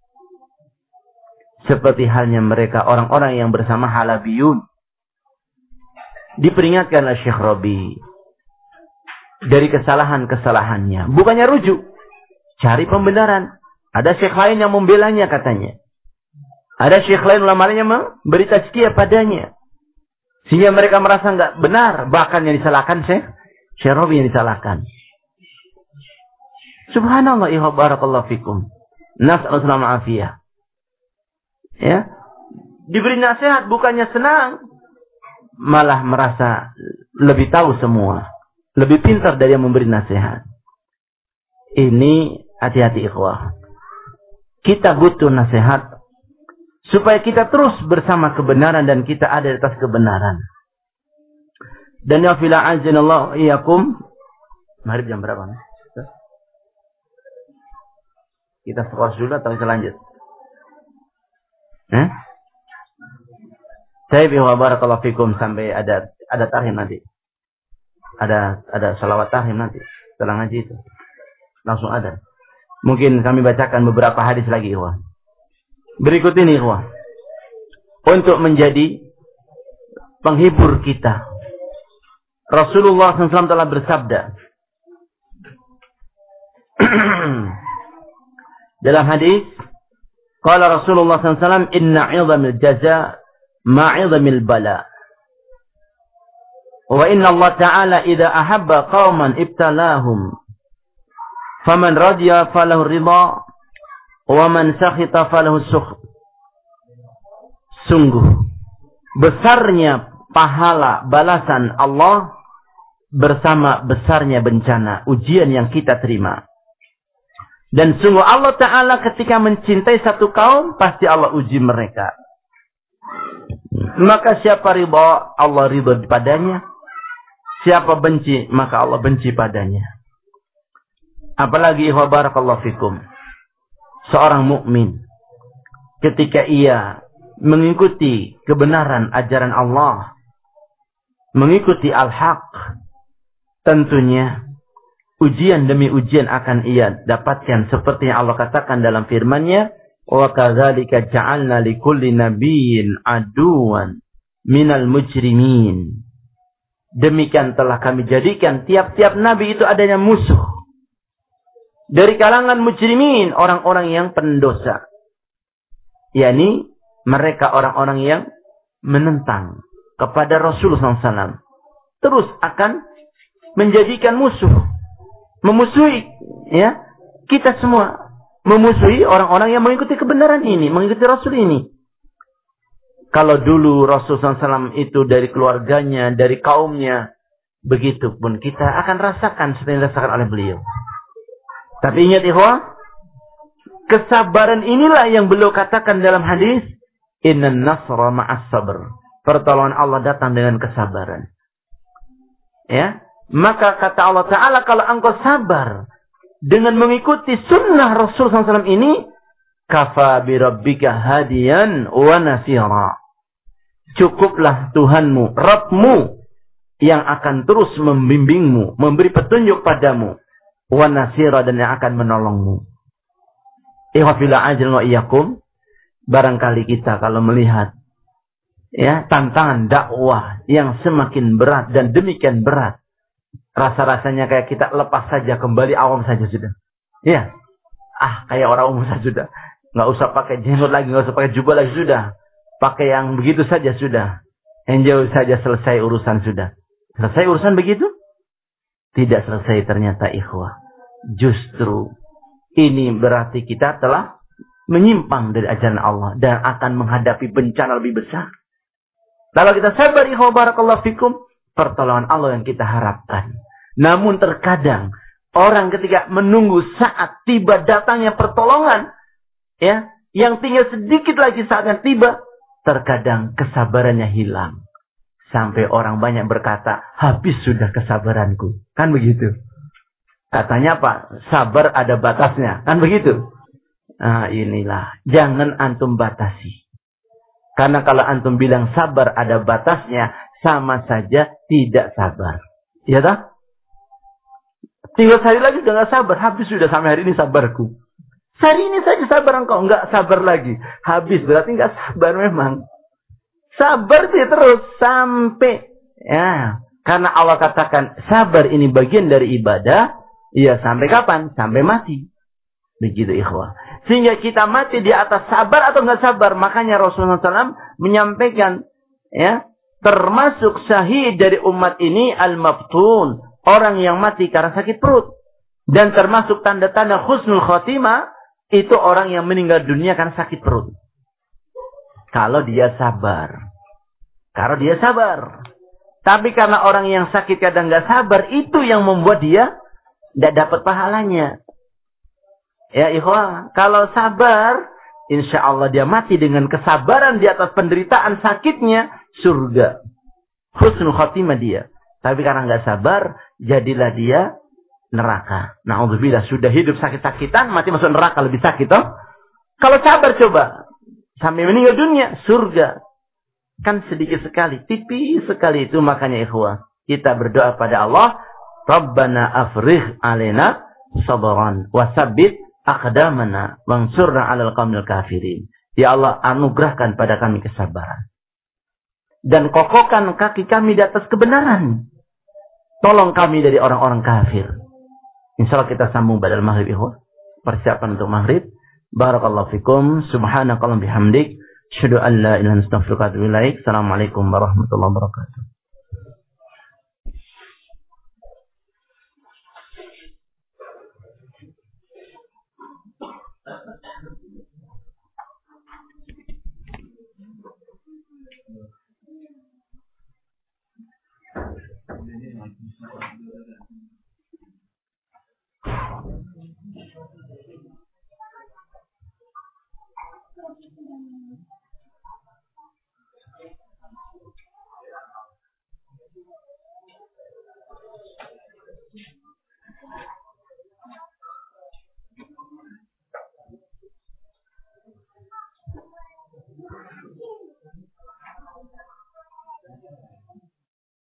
Seperti halnya mereka orang-orang yang bersama Halabiyun. Diperingatkan oleh Syekh Rabi. Dari kesalahan-kesalahannya. Bukannya rujuk. Cari pembenaran. Ada syekh lain yang membelanya katanya. Ada syekh lain ulama lainnya memberi tazkiyah padanya. Sehingga mereka merasa enggak benar. Bahkan yang disalahkan Syekh Syekh Rabi yang disalahkan. Subhanallah, ya barakallahu fikum. Nas'alullah al-afiyah. Ya. Diberi nasihat bukannya senang, malah merasa lebih tahu semua, lebih pintar dari yang memberi nasihat. Ini hati-hati ikhwah. Kita butuh nasihat supaya kita terus bersama kebenaran dan kita ada di atas kebenaran. Dan ya fila azanallahu iyyakum. Maghrib jam berapa? Kita skors dulu atau kita lanjut? Eh? Saya biwa barakallahu fikum sampai ada ada tahim nanti. Ada ada salawat tahim nanti. Setelah ngaji itu. Langsung ada. Mungkin kami bacakan beberapa hadis lagi, ikhwan. Berikut ini, ikhwan. Untuk menjadi penghibur kita. Rasulullah shallallahu alaihi wasallam telah bersabda. Dalam hadis, qala Rasulullah shallallahu alaihi wasallam, inna 'idhamil jaza ma'idhamil bala. Wa inna Allah ta'ala idza ahabba qauman ibtalahum. Faman radiya falahu ridha wa man sakhita falahu sukh. Sungguh besarnya pahala balasan Allah bersama besarnya bencana ujian yang kita terima. Dan sungguh Allah Ta'ala ketika mencintai satu kaum pasti Allah uji mereka. Maka siapa ridha, Allah ridha padanya. Siapa benci, maka Allah benci padanya. Apalagi wa barakallahu fikum. Seorang mukmin ketika ia mengikuti kebenaran ajaran Allah, mengikuti al-haq, tentunya ujian demi ujian akan ia dapatkan seperti yang Allah katakan dalam firman-Nya, wa kadzalika ja'alna likulli nabiyyin aduwan minal mujrimin. Demikian telah kami jadikan tiap-tiap nabi itu adanya musuh dari kalangan mujrimin, orang-orang yang pendosa. yakni mereka orang-orang yang menentang kepada Rasulullah shallallahu alaihi wasallam. Terus akan menjadikan musuh. Memusuhi ya kita semua. Memusuhi orang-orang yang mengikuti kebenaran ini. Mengikuti Rasul ini. Kalau dulu Rasulullah shallallahu alaihi wasallam itu dari keluarganya, dari kaumnya. Begitupun kita akan rasakan seperti yang dirasakan oleh beliau. Tapi ingat ikhwah, kesabaran inilah yang beliau katakan dalam hadis, innan nasra ma'as sabr. Pertolongan Allah datang dengan kesabaran. Ya, maka kata Allah Ta'ala, kalau engkau sabar dengan mengikuti sunnah Rasul shallallahu alaihi wasallam ini, kafa bi rabbika hadiyan wa nasira. Cukuplah Tuhanmu, Rabbmu, yang akan terus membimbingmu, memberi petunjuk padamu, wa nasira, dan yang akan menolongmu. Ihwafillah ajran wa iyyakum. Barangkali kita kalau melihat ya tantangan dakwah yang semakin berat dan demikian berat, rasa-rasanya kayak kita lepas saja, kembali awam saja sudah. Ya, ah kayak orang umum saja sudah. Nggak usah pakai jenggot lagi, nggak usah pakai jubah lagi sudah. Pakai yang begitu saja sudah. Enjoy saja, selesai urusan sudah. Selesai urusan begitu? Tidak selesai ternyata ikhwah. Justru ini berarti kita telah menyimpang dari ajaran Allah dan akan menghadapi bencana lebih besar. Kalau kita sabar ikhwah barakallahu fikum, pertolongan Allah yang kita harapkan. Namun terkadang orang ketika menunggu saat tiba datangnya pertolongan, ya, yang tinggal sedikit lagi saatnya tiba, terkadang kesabarannya hilang. Sampai orang banyak berkata, habis sudah kesabaranku. Kan begitu. Katanya Pak, sabar ada batasnya. Kan begitu. Nah inilah. Jangan antum batasi. Karena kalau antum bilang sabar ada batasnya, sama saja tidak sabar. Iya tak? Tinggal sehari lagi sudah nggak sabar. Habis sudah sampai hari ini sabarku. Sehari ini saja sabar engkau. Nggak sabar lagi. Habis berarti nggak sabar memang. Sabar sih terus sampai ya, karena Allah katakan sabar ini bagian dari ibadah, ya sampai kapan? Sampai mati. Begitu ikhwah. Sehingga kita mati di atas sabar atau enggak sabar, makanya Rasulullah shallallahu alaihi wasallam menyampaikan ya, termasuk syahid dari umat ini al-maftun, orang yang mati karena sakit perut. Dan termasuk tanda-tanda husnul khotimah itu orang yang meninggal dunia karena sakit perut. Kalau dia sabar. Kalau dia sabar. Tapi karena orang yang sakit kadang nggak sabar, itu yang membuat dia tidak dapat pahalanya. Ya ikhwah, kalau sabar, insya Allah dia mati dengan kesabaran di atas penderitaan sakitnya, surga. Husnul khatimah dia. Tapi karena nggak sabar, jadilah dia neraka. Na'udzubillah, sudah hidup sakit-sakitan, mati masuk neraka lebih sakit toh. Kalau sabar coba. Sampai meninggal dunia, surga. Kan sedikit sekali, tipis sekali itu. Makanya ikhwah, kita berdoa pada Allah, Rabbana afrigh alaina sabran, wasabbit aqdamana wansurna 'alal qaumil kafirin. Ya Allah, anugerahkan pada kami kesabaran. Dan kokohkan kaki kami di atas kebenaran. Tolong kami dari orang-orang kafir. Insyaallah kita sambung badal maghrib ikhwah. Persiapan untuk maghrib. Barakallahu fikum. Subhanakallahumma bihamdik. Asyhadu an la ilaha illa anta astaghfiruka wa atubu ilaik. Assalamualaikum warahmatullahi wabarakatuh. Ini